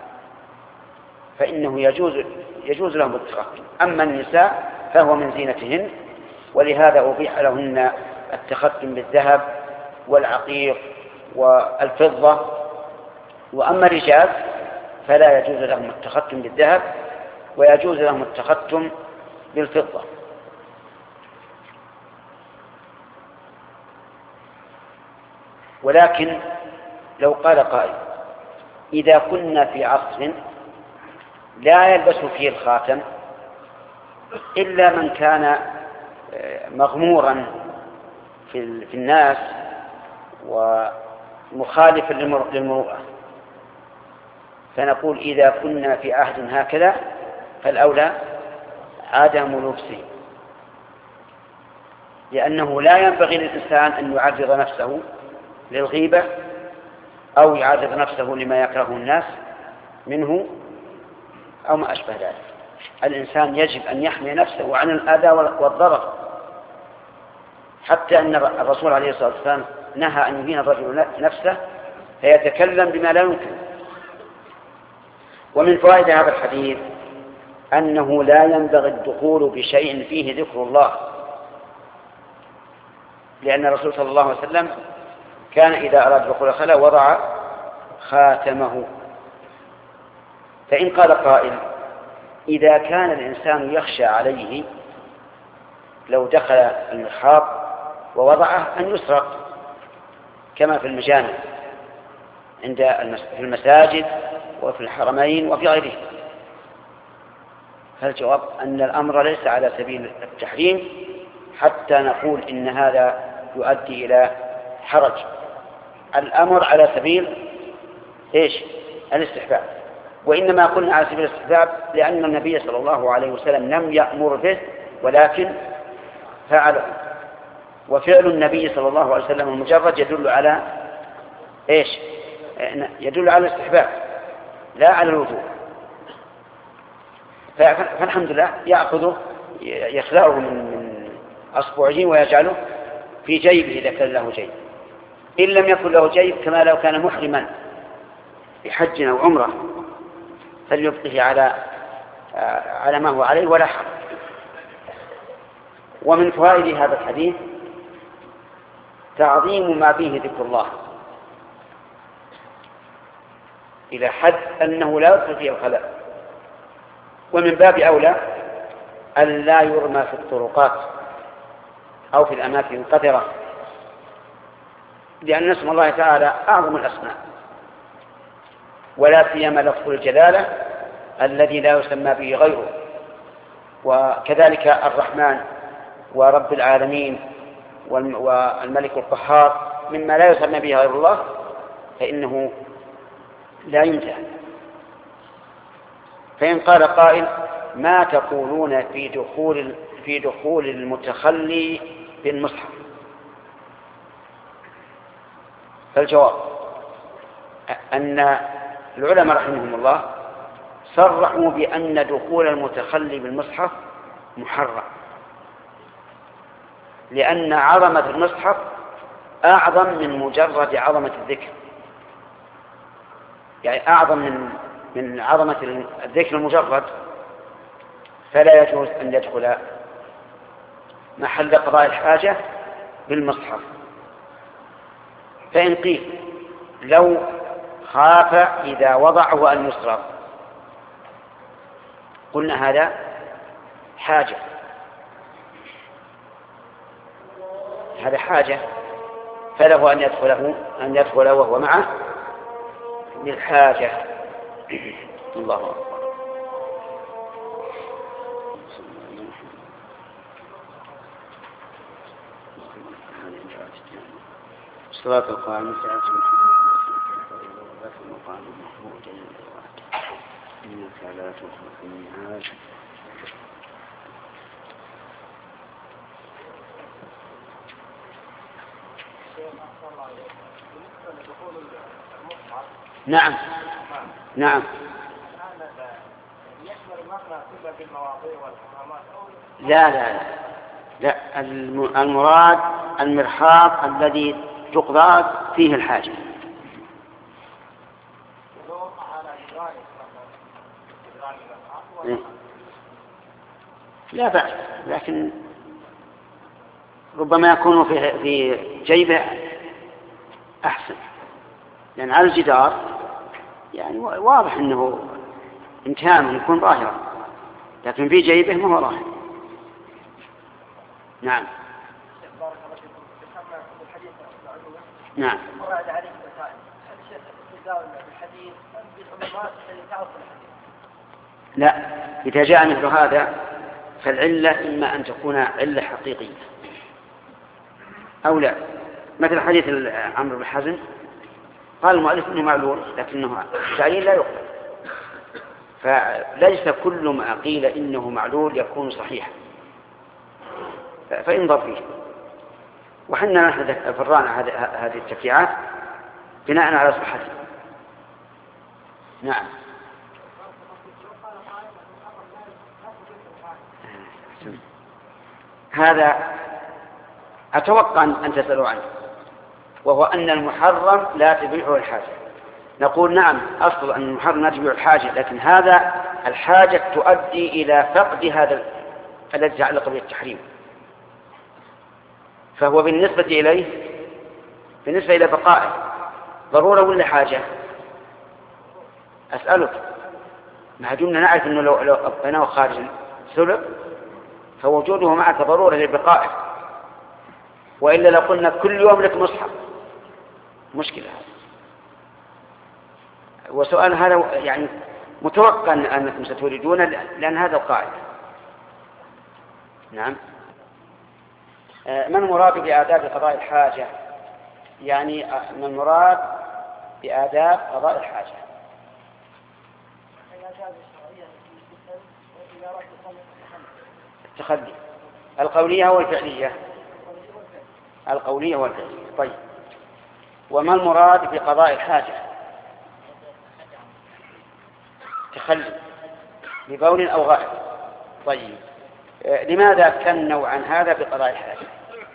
فإنه يجوز لهم التخاتم. أما النساء فهو من زينتهن، ولهذا أبيح لهن التختم بالذهب والعقيق والفضة. وأما الرجال فلا يجوز لهم التختم بالذهب، ويجوز لهم التختم بالفضة. ولكن لو قال قائل إذا كنا في عصر لا يلبس فيه الخاتم إلا من كان مغمورا في الناس ومخالفا للمروءة، فنقول إذا كنا في عهد هكذا فالأولى عدم لبسه، لأنه لا ينبغي للإنسان أن يعرض نفسه للغيبة أو يعرض نفسه لما يكره الناس منه أو ما أشبه ذلك. الإنسان يجب أن يحمي نفسه عن الأذى والضرر، حتى أن الرسول عليه الصلاة والسلام نهى أن يهين الرجل نفسه فيتكلم بما لا يمكن. ومن فوائد هذا الحديث أنه لا ينبغي الدخول بشيء فيه ذكر الله، لأن الرسول صلى الله عليه وسلم كان إذا أراد دخول الخلاء وضع خاتمه. فإن قال قائل إذا كان الإنسان يخشى عليه لو دخل المخاط ووضعه أن يسرق كما في المجامع في المساجد وفي الحرمين وفي غيره، فالجواب أن الأمر ليس على سبيل التحريم حتى نقول إن هذا يؤدي إلى حرج. الأمر على سبيل الاستحباب، وإنما قلنا على سبيل الاستحباب لأن النبي صلى الله عليه وسلم لم يأمر به ولكن فعله. وفعل النبي صلى الله عليه وسلم المجرد يدل على يدل على الاستحباب لا على الوجوب. فالحمد لله يأخذه يخلعه من أصبعه ويجعله في جيبه إذا كان له جيب، إن لم يكن له جيب كما لو كان محرما بحج أو عمرة فليبقه على ما هو عليه ولا حرج. ومن فوائد هذا الحديث تعظيم ما فيه ذكر الله إلى حد أنه لا يدخل فيه الخلاء، ومن باب أولى أن لا يرمى في الطرقات أو في الأماكن القذرة، لأن اسم الله تعالى أعظم الأسماء، ولا سيما لفظ الجلالة الذي لا يسمى به غيره. وكذلك الرحمن ورب العالمين والملك القهار مما لا يسمى به غير الله فإنه لا ينتهى. فإن قال قائل ما تقولون في دخول المتخلي بالمصحف؟ فالجواب أن العلماء رحمهم الله صرحوا بأن دخول المتخلي بالمصحف محرم، لأن عظمة المصحف أعظم من مجرد عظمة الذكر، يعني أعظم من عظمة الذكر المجرد، فلا يجوز أن يدخل محل قضاء الحاجة بالمصحف. فإن قيل لو خاف إذا وضعه أن يسرق قلنا هذا حاجة، هذا حاجة فله أن يدخل وهو معه للحاجة. الله أكبر. الصلاة القائمة في المقام المحمود إنك لا تخلف الميعاد. نعم نعم. لا لا لا, لا. المراد المرحاض الذي تقضى فيه الحاجة. لا بأس، لكن ربما يكون في جيبه أحسن، لأن على الجدار يعني واضح أنه امتهانه يكون ظاهرا، لكن في جيبه ما هو ظاهر. نعم نعم. لا، إذا جاء مثل هذا فالعلة إما أن تكون علة حقيقية أو لا، مثل حديث عمرو بن حزم قال المؤلف أنه معلول لكنه تعليل لا يقبل، فليس كل ما قيل إنه معلول يكون صحيحا، فينظر فيه. وحنا نحن فرعنا هذه التفريعات بناء على صحته. نعم. هذا أتوقع أن تسألوا عنه، وهو أن المحرم لا تبيعه الحاجة. نقول نعم، أصل أن المحرم لا تبيعه الحاجة، لكن هذا الحاجة تؤدي إلى فقد هذا الذي يتعلق بالتحريم، فهو بالنسبة إليه، بالنسبة إلى بقائه، ضرورة ولا حاجة؟ أسألك، ما دمنا نعرف أنه لو أبقيناه خارج سلب فوجوده معك ضرورة لبقائه، وإلا لو قلنا كل يوم لك مصحف مشكلة. وسؤال هذا يعني متوقع أنكم ستريدون، لأن هذا القاعدة. نعم. ما المراد بآداب قضاء الحاجة؟ يعني ما المراد بآداب قضاء الحاجة؟ التخلي القولية والفعلية. القولية والفعلية. طيب، وما المراد بقضاء الحاجة؟ تخلي ببول أو غائط. طيب، لماذا كان نوعا هذا بقضاء الحاجة؟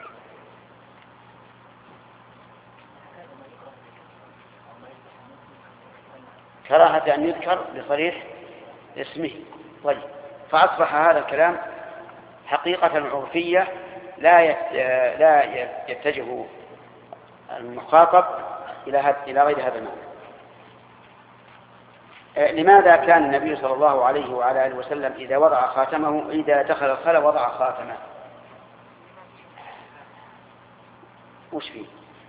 كراهة أن يذكر بصريح اسمه. طيب، فأصبح هذا الكلام حقيقة عرفية لا يتجه المخاطب إلى غير هذا المعنى. لماذا كان النبي صلى الله عليه وعلى آله وسلم إذا وضع خاتمه إذا دخل الخلاء وضع خاتمه؟ وش فيه؟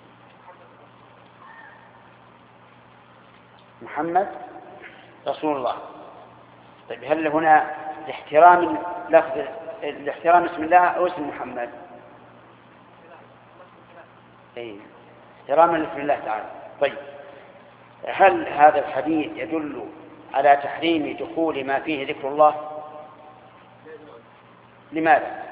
محمد رسول الله. طيب، هل هنا لاحترام لفظ لاحترام اسم الله أو اسم محمد؟ أي احتراما لاسم الله تعالى. طيب، هل هذا الحديث يدل على تحريم دخول ما فيه ذكر الله؟ لماذا؟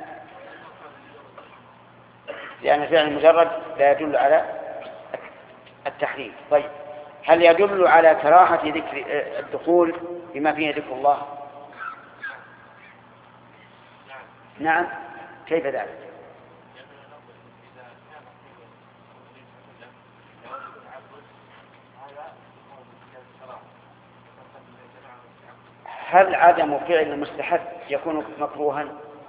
لأن الفعل المجرد لا يدل على التحريم. طيب، هل يدل على كراهة ذكر الدخول بما فيه ذكر الله؟ نعم. كيف ذلك؟ هل عدم فعل المستحب يكون مكروها؟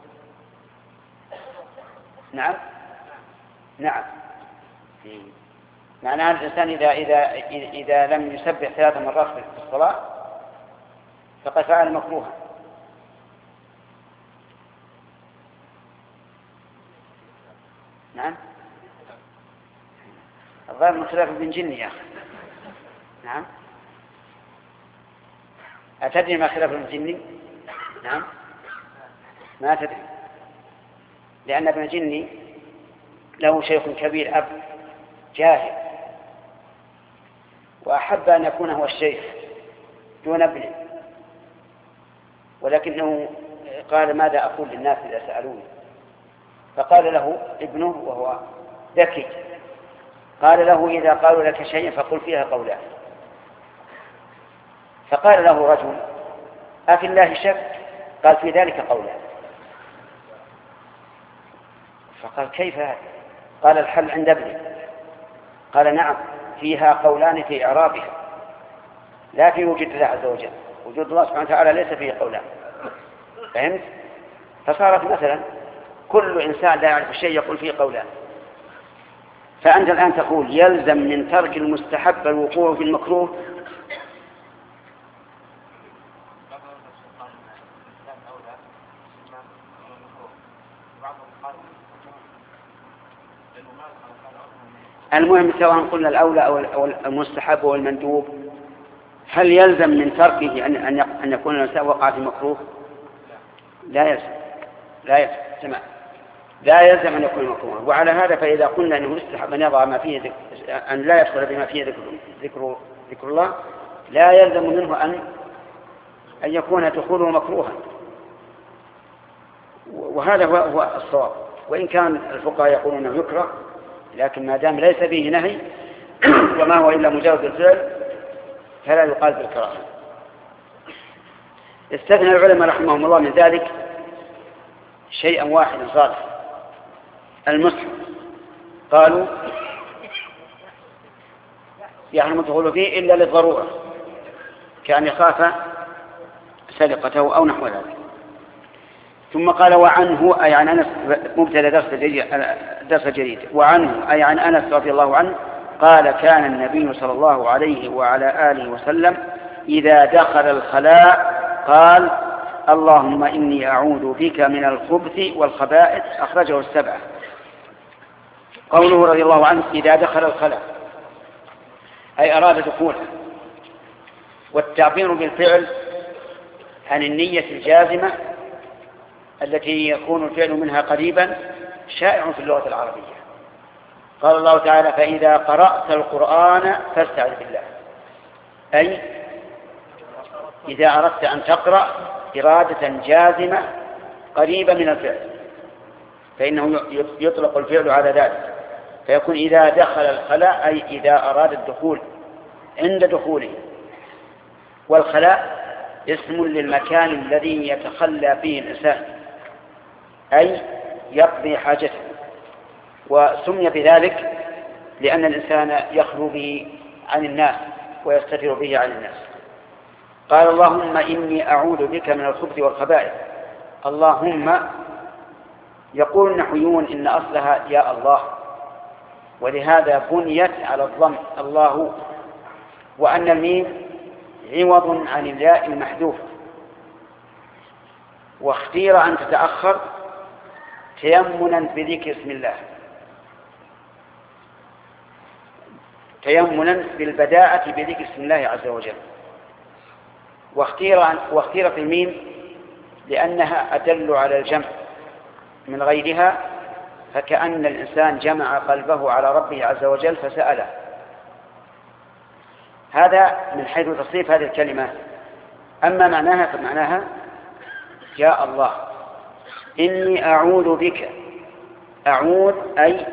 نعم نعم. معناه الإنسان إذا لم يسبح 3 مرات في الصلاة فقد فعل مكروها. نعم. الظاهر من خلاف ابن جني يا أخي. نعم. أتدري ما خلاف ابن جني؟ نعم، ما تدري، لأن ابن جني له شيخ كبير أب جاهل، وأحب أن يكون هو الشيخ دون ابنه، ولكنه قال ماذا أقول للناس إذا سألوني؟ فقال له ابنه وهو ذكي قال له إذا قالوا لك شيئا فقل فيها قولان. فقال له رجل أفي الله شك؟ قال في ذلك قولان. فقال كيف هذا؟ قال الحل عند ابنه. قال نعم فيها قولان في إعرابها لا في وجود الله عز وجل. وجود الله سبحانه وتعالى ليس فيه قولان. فهمت؟ فصارت مثلا كل إنسان لا يعرف الشيء يقول فيه قولان. فأنت الآن تقول يلزم من ترك المستحب الوقوع في المكروه. المهم سواء قلنا الأولى أو المستحب أو المندوب، هل يلزم من تركه أن يكون الإنسان وقع في مكروه؟ لا يلزم. لا يلزم أن يكون مكروها. وعلى هذا فإذا قلنا أنه يستحب أن يضع ما فيه أن لا يدخل بما فيه ذكر الله، لا يلزم منه أن يكون دخوله مكروها. وهذا هو الصواب. وإن كان الفقهاء يقولون أنه يكره، لكن ما دام ليس فيه نهي وما هو إلا مجرد الفعل فلا يقال بالكراهة. استثنى العلماء رحمهم الله من ذلك شيئا واحدا صالح، المصحف. قالوا يحرم الدخول فيه إلا للضرورة، كأن يخاف سرقته أو نحو ذلك. ثم قال وعنه أي عن أنس، مبتدأ درس جديد. وعنه أي عن أنس رضي الله عنه قال كان النبي صلى الله عليه وعلى آله وسلم إذا دخل الخلاء قال اللهم إني أعوذ بك من الخبث والخبائث. أخرجه السبعة. قوله رضي الله عنه إذا دخل الخلاء أي أراد دخوله. والتعبير بالفعل عن النية الجازمة التي يكون الفعل منها قريبا شائع في اللغة العربية. قال الله تعالى فإذا قرأت القرآن فاستعذ بالله، أي إذا أردت أن تقرأ إرادة جازمة قريبة من الفعل فإنه يطلق الفعل على ذلك، فيكون إذا دخل الخلاء أي إذا أراد الدخول عند دخوله. والخلاء اسم للمكان الذي يتخلى فيه الإنسان أي يقضي حاجته، وسمي بذلك لأن الإنسان يخلو به عن الناس ويستتر به عن الناس. قال اللهم إني أعوذ بك من الخبث والخبائث. اللهم يقول النحويون إن أصلها يا الله، ولهذا بنيت على الضم الله، وأن الميم عوض عن الياء المحذوف، واختير أن تتأخر تيمنا بذكر اسم الله، تيمنا بالبداءة بذكر اسم الله عز وجل. واختيرت الميم لأنها أدل على الجمع من غيرها، فكأن الإنسان جمع قلبه على ربه عز وجل فسأله. هذا من حيث تصريف هذه الكلمة. أما معناها فمعناها يا الله إني أعوذ بك. أعوذ أي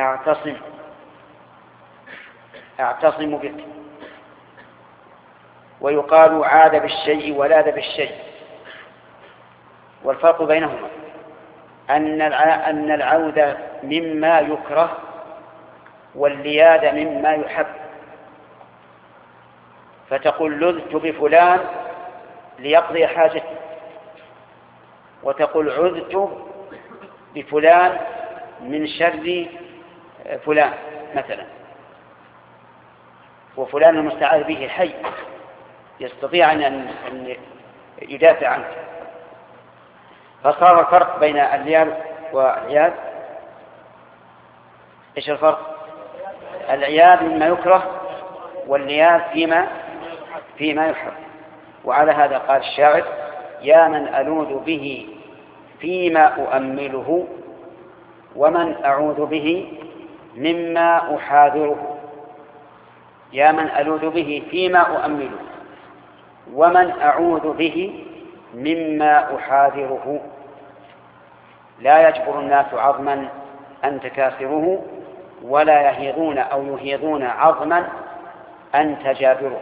أعتصم بك. ويقال عاد بالشيء ولاذ بالشيء، والفرق بينهما أن العوذ مما يكره واللياذ مما يحب. فتقول لذت بفلان ليقضي حاجته، وتقول عذت بفلان من شر فلان مثلا. وفلان المستعاذ به حي يستطيع أن يدافع عنه. فصار الفرق بين اللياذ والعياذ. إيش الفرق؟ العياذ مما يكره واللياذ فيما يحب. وعلى هذا قال الشاعر يا من ألوذ به فيما أؤمله ومن أعوذ به مما أحاذره. يا من ألوذ به فيما أؤمله ومن أعوذ به مما أحاذره. لا يجبر الناس عظما أنت كاسره ولا يهيضون أو يهيضون عظما أنت جابره.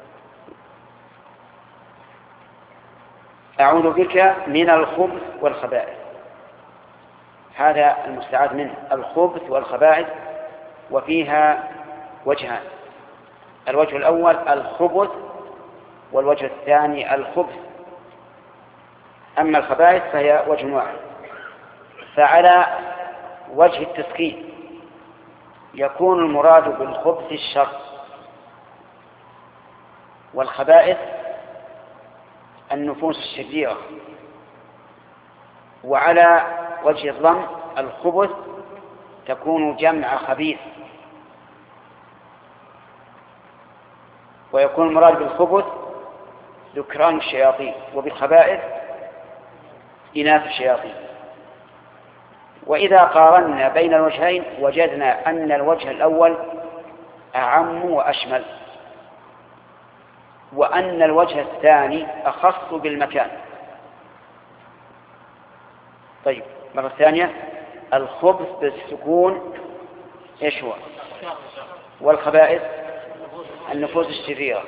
أعوذ بك من الخبث والخبائث، هذا المستعاذ منه الخبث والخبائث، وفيها وجهان: الوجه الأول الخبث، والوجه الثاني الخبث. أما الخبائث فهي وجه واحد. فعلى وجه التسكين يكون المراد بالخبث الشر، والخبائث النفوس الشريرة. وعلى وجه الضم الخبث تكون جمع خبيث، ويكون المراد بالخبث ذكران الشياطين، وبالخبائث إناث الشياطين. وإذا قارنا بين الوجهين وجدنا أن الوجه الأول أعم وأشمل، وأن الوجه الثاني أخص بالمكان. طيب، مرة ثانية: الخبث بالسكون إيش هو؟ والخبائث النفوس الشريرة.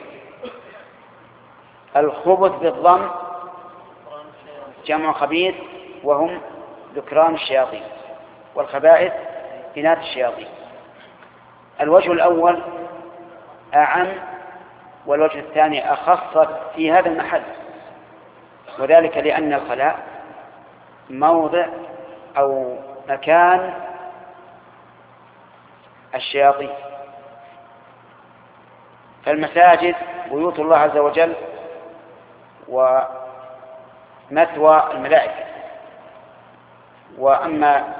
الخبث بالضم جمع خبيث وهم ذكران الشياطين، والخبائث إناث الشياطين. الوجه الأول أعم، والوجه الثاني أخص في هذا المحل، وذلك لأن الخلاء موضع أو مكان الشياطين، فالمساجد بيوت الله عز وجل ومثوى الملائكة، وأما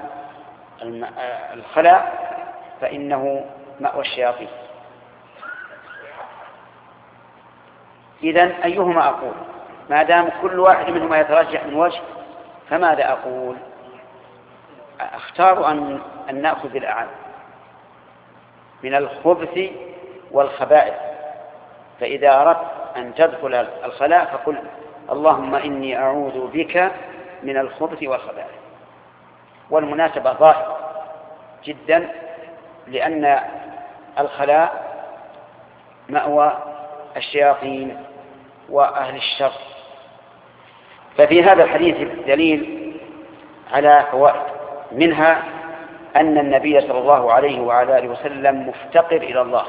الخلاء فإنه مأوى الشياطين. إذن أيهما أقول؟ ما دام كل واحد منهما يترجح من وجه، فماذا أقول؟ أختار أن نأخذ الأعم من الخبث والخبائث. فإذا أردت أن تدخل الخلاء فقل: اللهم إني أعوذ بك من الخبث والخبائث. والمناسبة ظاهرة جدا، لأن الخلاء مأوى الشياطين وأهل الشر. ففي هذا الحديث دليل على فوائد، منها أن النبي صلى الله عليه وعلى آله وسلم مفتقر إلى الله،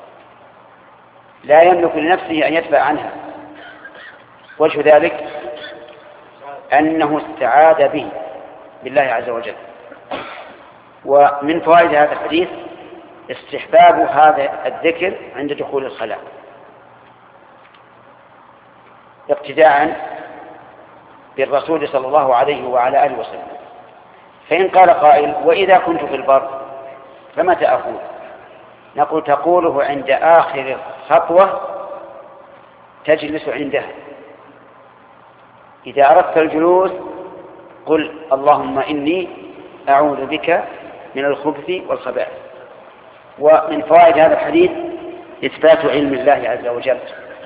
لا يملك لنفسه أن يدفع عنها. وجه ذلك أنه استعاذ به بالله عز وجل. ومن فوائد هذا الحديث استحباب هذا الذكر عند دخول الخلاء اقتداء بالرسول صلى الله عليه وعلى آله وسلم. فإن قال قائل: وإذا كنت في البر فمتى أقول؟ نقول: تقوله عند آخر خطوة تجلس عندها. إذا أردت الجلوس قل: اللهم إني أعوذ بك من الخبث والخبائث. ومن فوائد هذا الحديث إثبات علم الله عز وجل،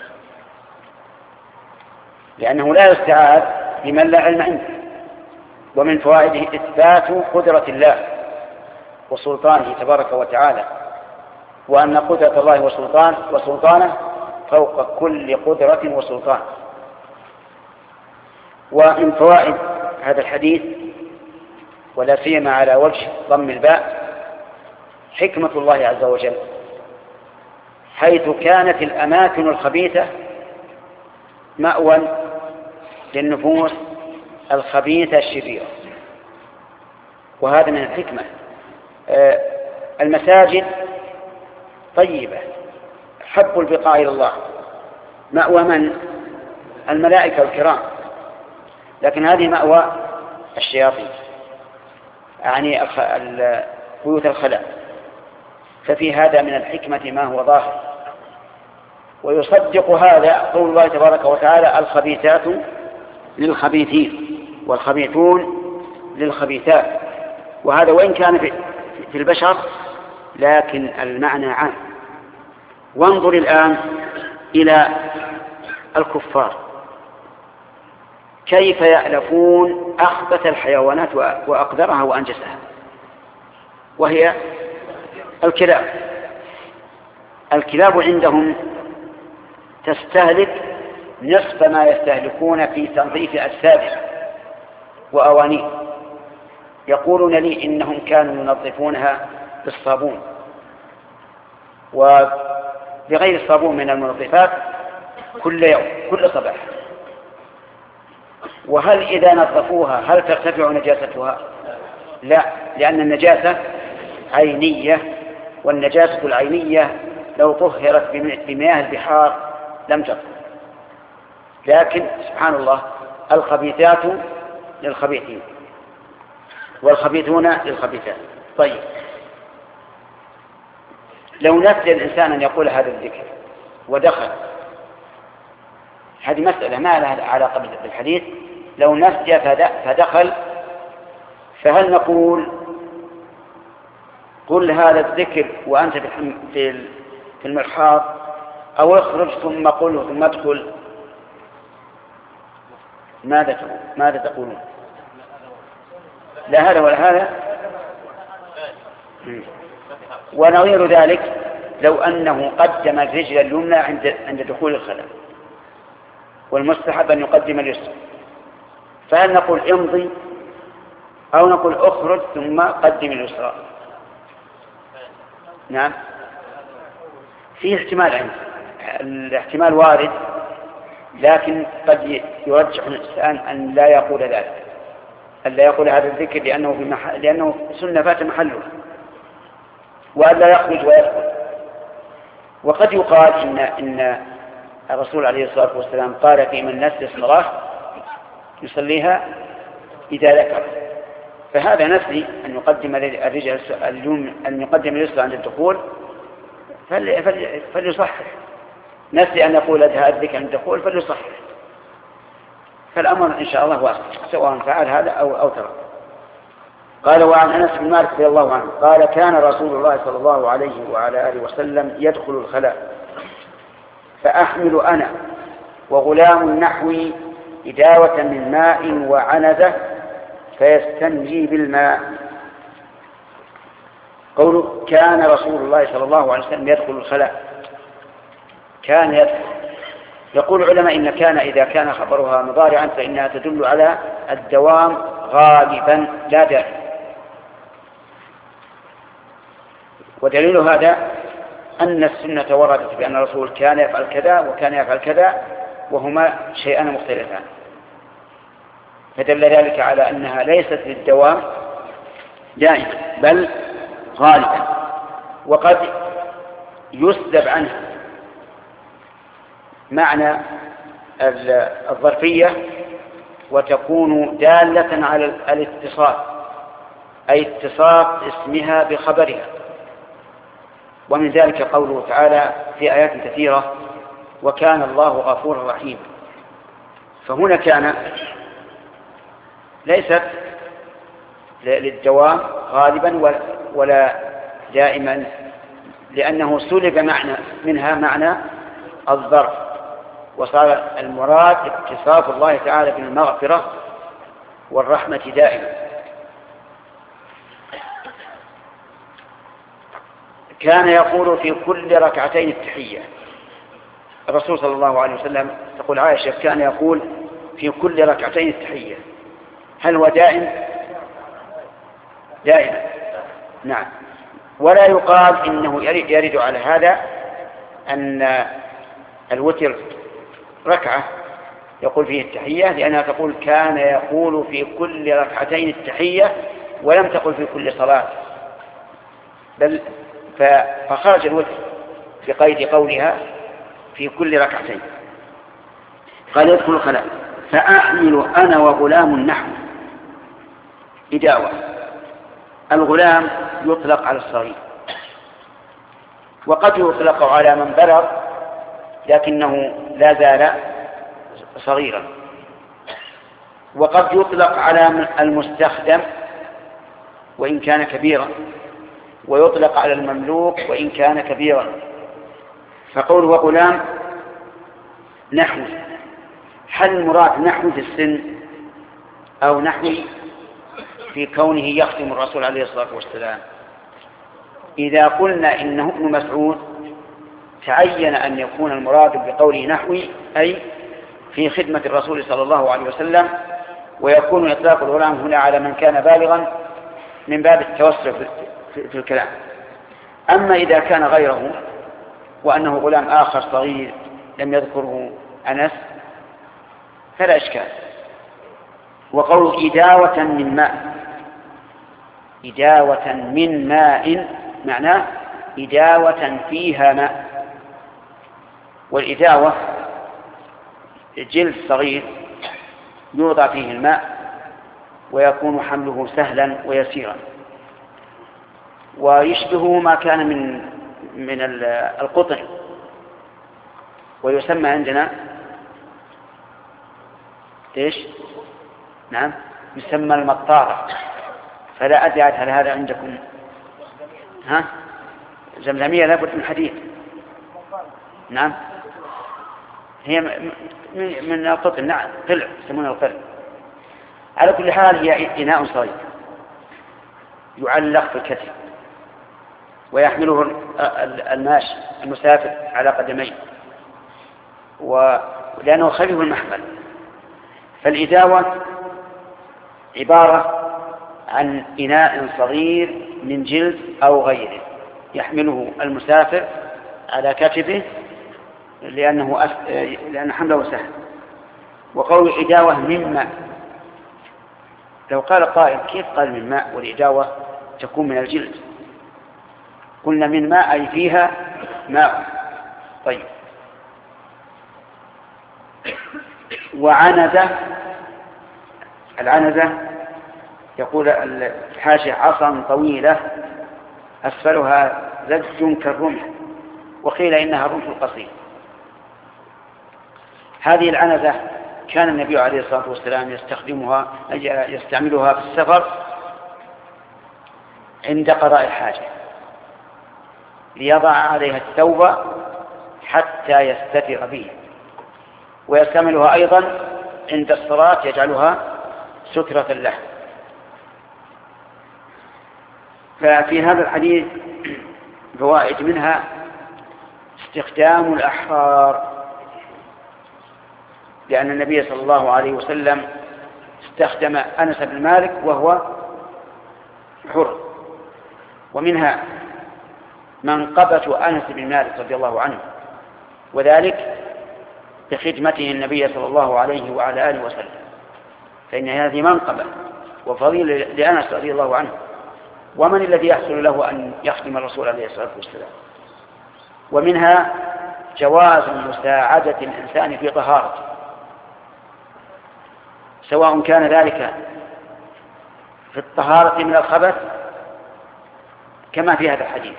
لأنه لا يستعاذ بمن لا علم عنده. ومن فوائده إثبات قدرة الله وسلطانه تبارك وتعالى، وأن قدرة الله وسلطانه فوق كل قدرة وسلطان. ومن فوائد هذا الحديث، ولا سيما على وجه ضم الباء، حكمة الله عز وجل، حيث كانت الأماكن الخبيثة مأوى للنفوس الخبيثة الشريرة. وهذا من الحكمة. المساجد طيبة، حب البقاء إلى الله، مأوى من؟ الملائكة الكرام. لكن هذه مأوى الشياطين، يعني بيوت الخلاء. ففي هذا من الحكمة ما هو ظاهر. ويصدق هذا قول الله تبارك وتعالى: الخبيثات للخبيثين والخبيثون للخبيثات. وهذا وإن كان في البشر لكن المعنى عام. وانظر الآن إلى الكفار كيف يألفون أخبث الحيوانات وأقذرها وأنجسها، وهي الكلاب عندهم تستهلك نصف ما يستهلكون في تنظيف أجسادهم وأوانيه. يقولون لي إنهم كانوا ينظفونها بالصابون وبغير الصابون من المنظفات كل يوم كل صباح. وهل إذا نظفوها هل ترتفع نجاستها؟ لا، لأن النجاسة عينية، والنجاسة العينية لو طهرت بمياه البحار لم تطهر. لكن سبحان الله الخبيثات للخبيثين والخبيثون للخبيثات. طيب، لو نسي الإنسان أن يقول هذا الذكر ودخل، هذه مسألة ما لها علاقة بالحديث، لو نسي فدخل، فهل نقول قل هذا الذكر وأنت في المرحاض، أو اخرج ثم قل ثم ادخل؟ ماذا تقولون؟ لا هذا ولا هذا. ونظير ذلك لو أنه قدم الرجل اليمنى عند دخول الخلاء، والمستحب أن يقدم اليسرى، فهل نقول امضي أو نقول اخرج ثم قدم اليسرى؟ نعم، فيه احتمال عندي، الاحتمال وارد، لكن قد يرجح الإنسان أن لا يقول ذلك، أن لا يقول هذا الذكر لأنه سنة فات محله، وأن لا يخرج ويدخل. وقد يقال إن الرسول عليه الصلاة والسلام قال في من نسي الصلاة يصليها إذا ذكر، فهذا نسي أن يقدم الرجل أن يقدم اليسرى عند الدخول فليصحح، نسي أن يقول هذا الذكر عند الدخول فليصحح. فالأمر إن شاء الله واسع سواء فعل هذا أو ترك. قال: وعن أنس بن مالك رضي الله عنه قال: كان رسول الله صلى الله عليه وعلى آله وسلم يدخل الخلاء فأحمل أنا وغلام نحوي إداوة من ماء وعنزة فيستنجي بالماء. قوله كان رسول الله صلى الله عليه وسلم يدخل الخلاء، كان يدخل. يقول العلماء إن كان إذا كان خبرها مضارعا فإنها تدل على الدوام غالبا لا دائما. ودليل هذا أن السنة وردت بأن الرسول كان يفعل كذا وكان يفعل كذا وهما شيئان مختلفان، فدل ذلك على أنها ليست للدوام دائما بل غالبا. وقد يسلب عنها معنى الظرفية وتكون دالة على الاتصال، أي اتصاف اسمها بخبرها. ومن ذلك قوله تعالى في آيات كثيرة: وكان الله غفورا رحيما. فهنا كان ليست للدوام غالبا ولا دائما، لأنه سلب منها معنى الظرف، وصار المراد اتصاف الله تعالى بالمغفرة والرحمة دائما. كان يقول في كل ركعتين التحية. الرسول صلى الله عليه وسلم تقول عائشة كان يقول في كل ركعتين التحية. هل هو دائم؟ دائما، نعم. ولا يقال إنه يرد على هذا أن الوتر ركعة يقول فيه التحية، لأنها تقول كان يقول في كل ركعتين التحية ولم تقل في كل صلاة، بل فخرج الوتر بقيد قولها في كل ركعتين. قال: يدخل الخلاء فأحمل أنا وغلام نحو إداوة. الغلام يطلق على الصغير، وقد يطلق على من بلغ لكنه لا زال صغيرا، وقد يطلق على المستخدم وإن كان كبيرا، ويطلق على المملوك وإن كان كبيرا. فقول وغلام نحو، هل المراد نحو في السن أو نحو في كونه يخدم الرسول عليه الصلاة والسلام؟ إذا قلنا إنه ابن مسعود تعين أن يكون المراد بقوله نحوي أي في خدمة الرسول صلى الله عليه وسلم، ويكون إطلاق الغلام هنا على من كان بالغا من باب التوسع في الكلام. أما إذا كان غيره وأنه غلام آخر صغير لم يذكره أنس فلا إشكال. وقول إداوة من ماء، إداوة من ماء معناه إداوة فيها ماء، والإداوة جلد صغير يوضع فيه الماء ويكون حمله سهلا ويسيرا، ويشبه ما كان من القطن، ويسمى عندنا ايش؟ نعم، يسمى المطارة. فلا أدري هل هذا عندكم زمزمية لابد من حديد. نعم، هي من القطن. نعم، قلع يسمونها القلع. على كل حال هي إناء صغير يعلق في الكتف ويحمله الماشي المسافر على قدميه، ولأنه خفيف المحمل. فالإداوة عبارة عن إناء صغير من جلد أو غيره يحمله المسافر على كتفه لأن حمله سهل. وقول إداوة من ماء، لو قال قائل كيف قال من ماء والإداوة تكون من الجلد؟ قلنا من ماء أي فيها ماء. طيب، وعنزة، العنزة يقول الحاشية عصا طويلة أسفلها زج كالرمح، وقيل إنها الرمح القصير. هذه العنزة كان النبي عليه الصلاة والسلام يستعملها في السفر عند قضاء الحاجة، ليضع عليها الثوب حتى يستتر به، ويستعملها أيضا عند الصلاة يجعلها سترة له. ففي هذا الحديث فوائد، منها استخدام الأحرار، لأن النبي صلى الله عليه وسلم استخدم أنس بن مالك وهو حر. ومنها منقبة أنس بن مالك رضي الله عنه، وذلك بخدمته النبي صلى الله عليه وعلى آله وسلم، فإن هذه منقبة وفضيلة لأنس رضي الله عنه. ومن الذي يحصل له أن يخدم الرسول عليه الصلاة والسلام؟ ومنها جواز مساعدة الإنسان في طهارته، سواء كان ذلك في الطهارة من الخبث كما في هذا الحديث،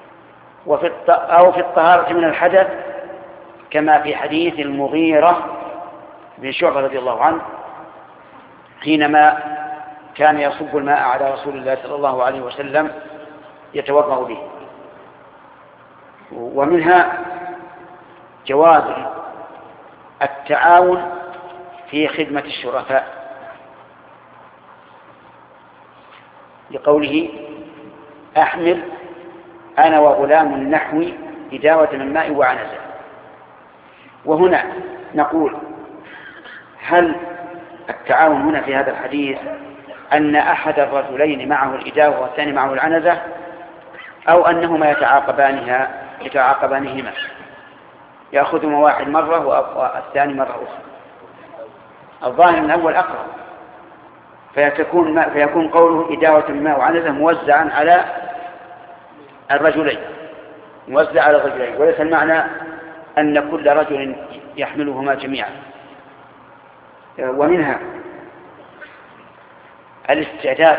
أو في الطهارة من الحدث كما في حديث المغيرة بن شعبة رضي الله عنه حينما كان يصب الماء على رسول الله صلى الله عليه وسلم يتوضأ به. ومنها جواز التعاون في خدمة الشرفاء، لقوله أحمل أنا وغلام نحوي إداوة من ماء وعنزة. وهنا نقول هل التعاون هنا في هذا الحديث أن أحد الرجلين معه الإداوة والثاني معه العنزة، أو أنهما يتعاقبانهما، يأخذهما واحد مرة والثاني مرة أخرى؟ الظاهر من أول أقرب، فيكون قوله إداوة من ماء وعنزة موزعا على الرجلين، وليس المعنى أن كل رجل يحملهما جميعا. ومنها الاستعداد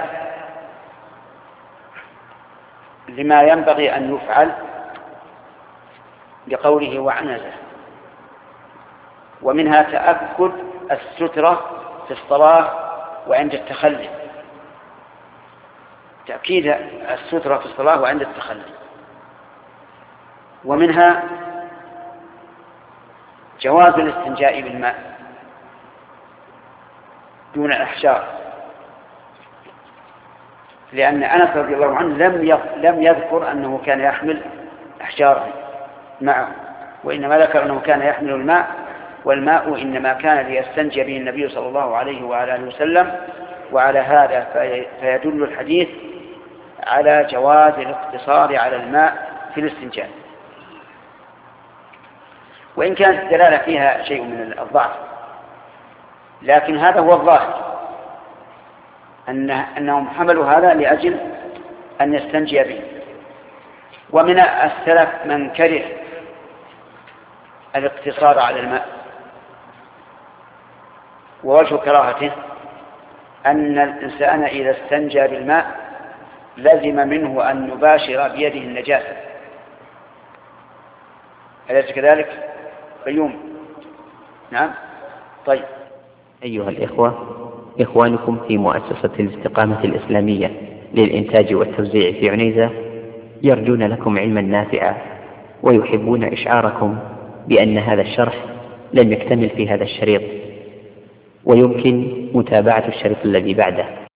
لما ينبغي أن يفعل بقوله وعنزة. ومنها تأكد السترة في الصلاة وعند التخلي، تأكيد السترة في الصلاة وعند التخلي. ومنها جواز الاستنجاء بالماء دون الأحجار، لأن أنس رضي الله عنه لم يذكر أنه كان يحمل أحجارا معه، وإنما ذكر أنه كان يحمل الماء، والماء إنما كان ليستنجي به النبي صلى الله عليه وعلى آله وسلم. وعلى هذا فيدل الحديث على جواز الاقتصار على الماء في الاستنجاء، وإن كانت الدلالة فيها شيء من الضعف، لكن هذا هو الظاهر أنهم حملوا هذا لأجل أن يستنجي به. ومن السلف من كره الاقتصار على الماء، ووجه كراهته أن الإنسان إذا استنجى بالماء لزم منه أن يباشر بيده النجاسة. أليس كذلك؟ قيوم. نعم. طيب. أيها الإخوة، إخوانكم في مؤسسة الاستقامة الإسلامية للإنتاج والتوزيع في عنيزة يرجون لكم علما نافعا، ويحبون إشعاركم بأن هذا الشرح لم يكتمل في هذا الشريط، ويمكن متابعة الشريط الذي بعده.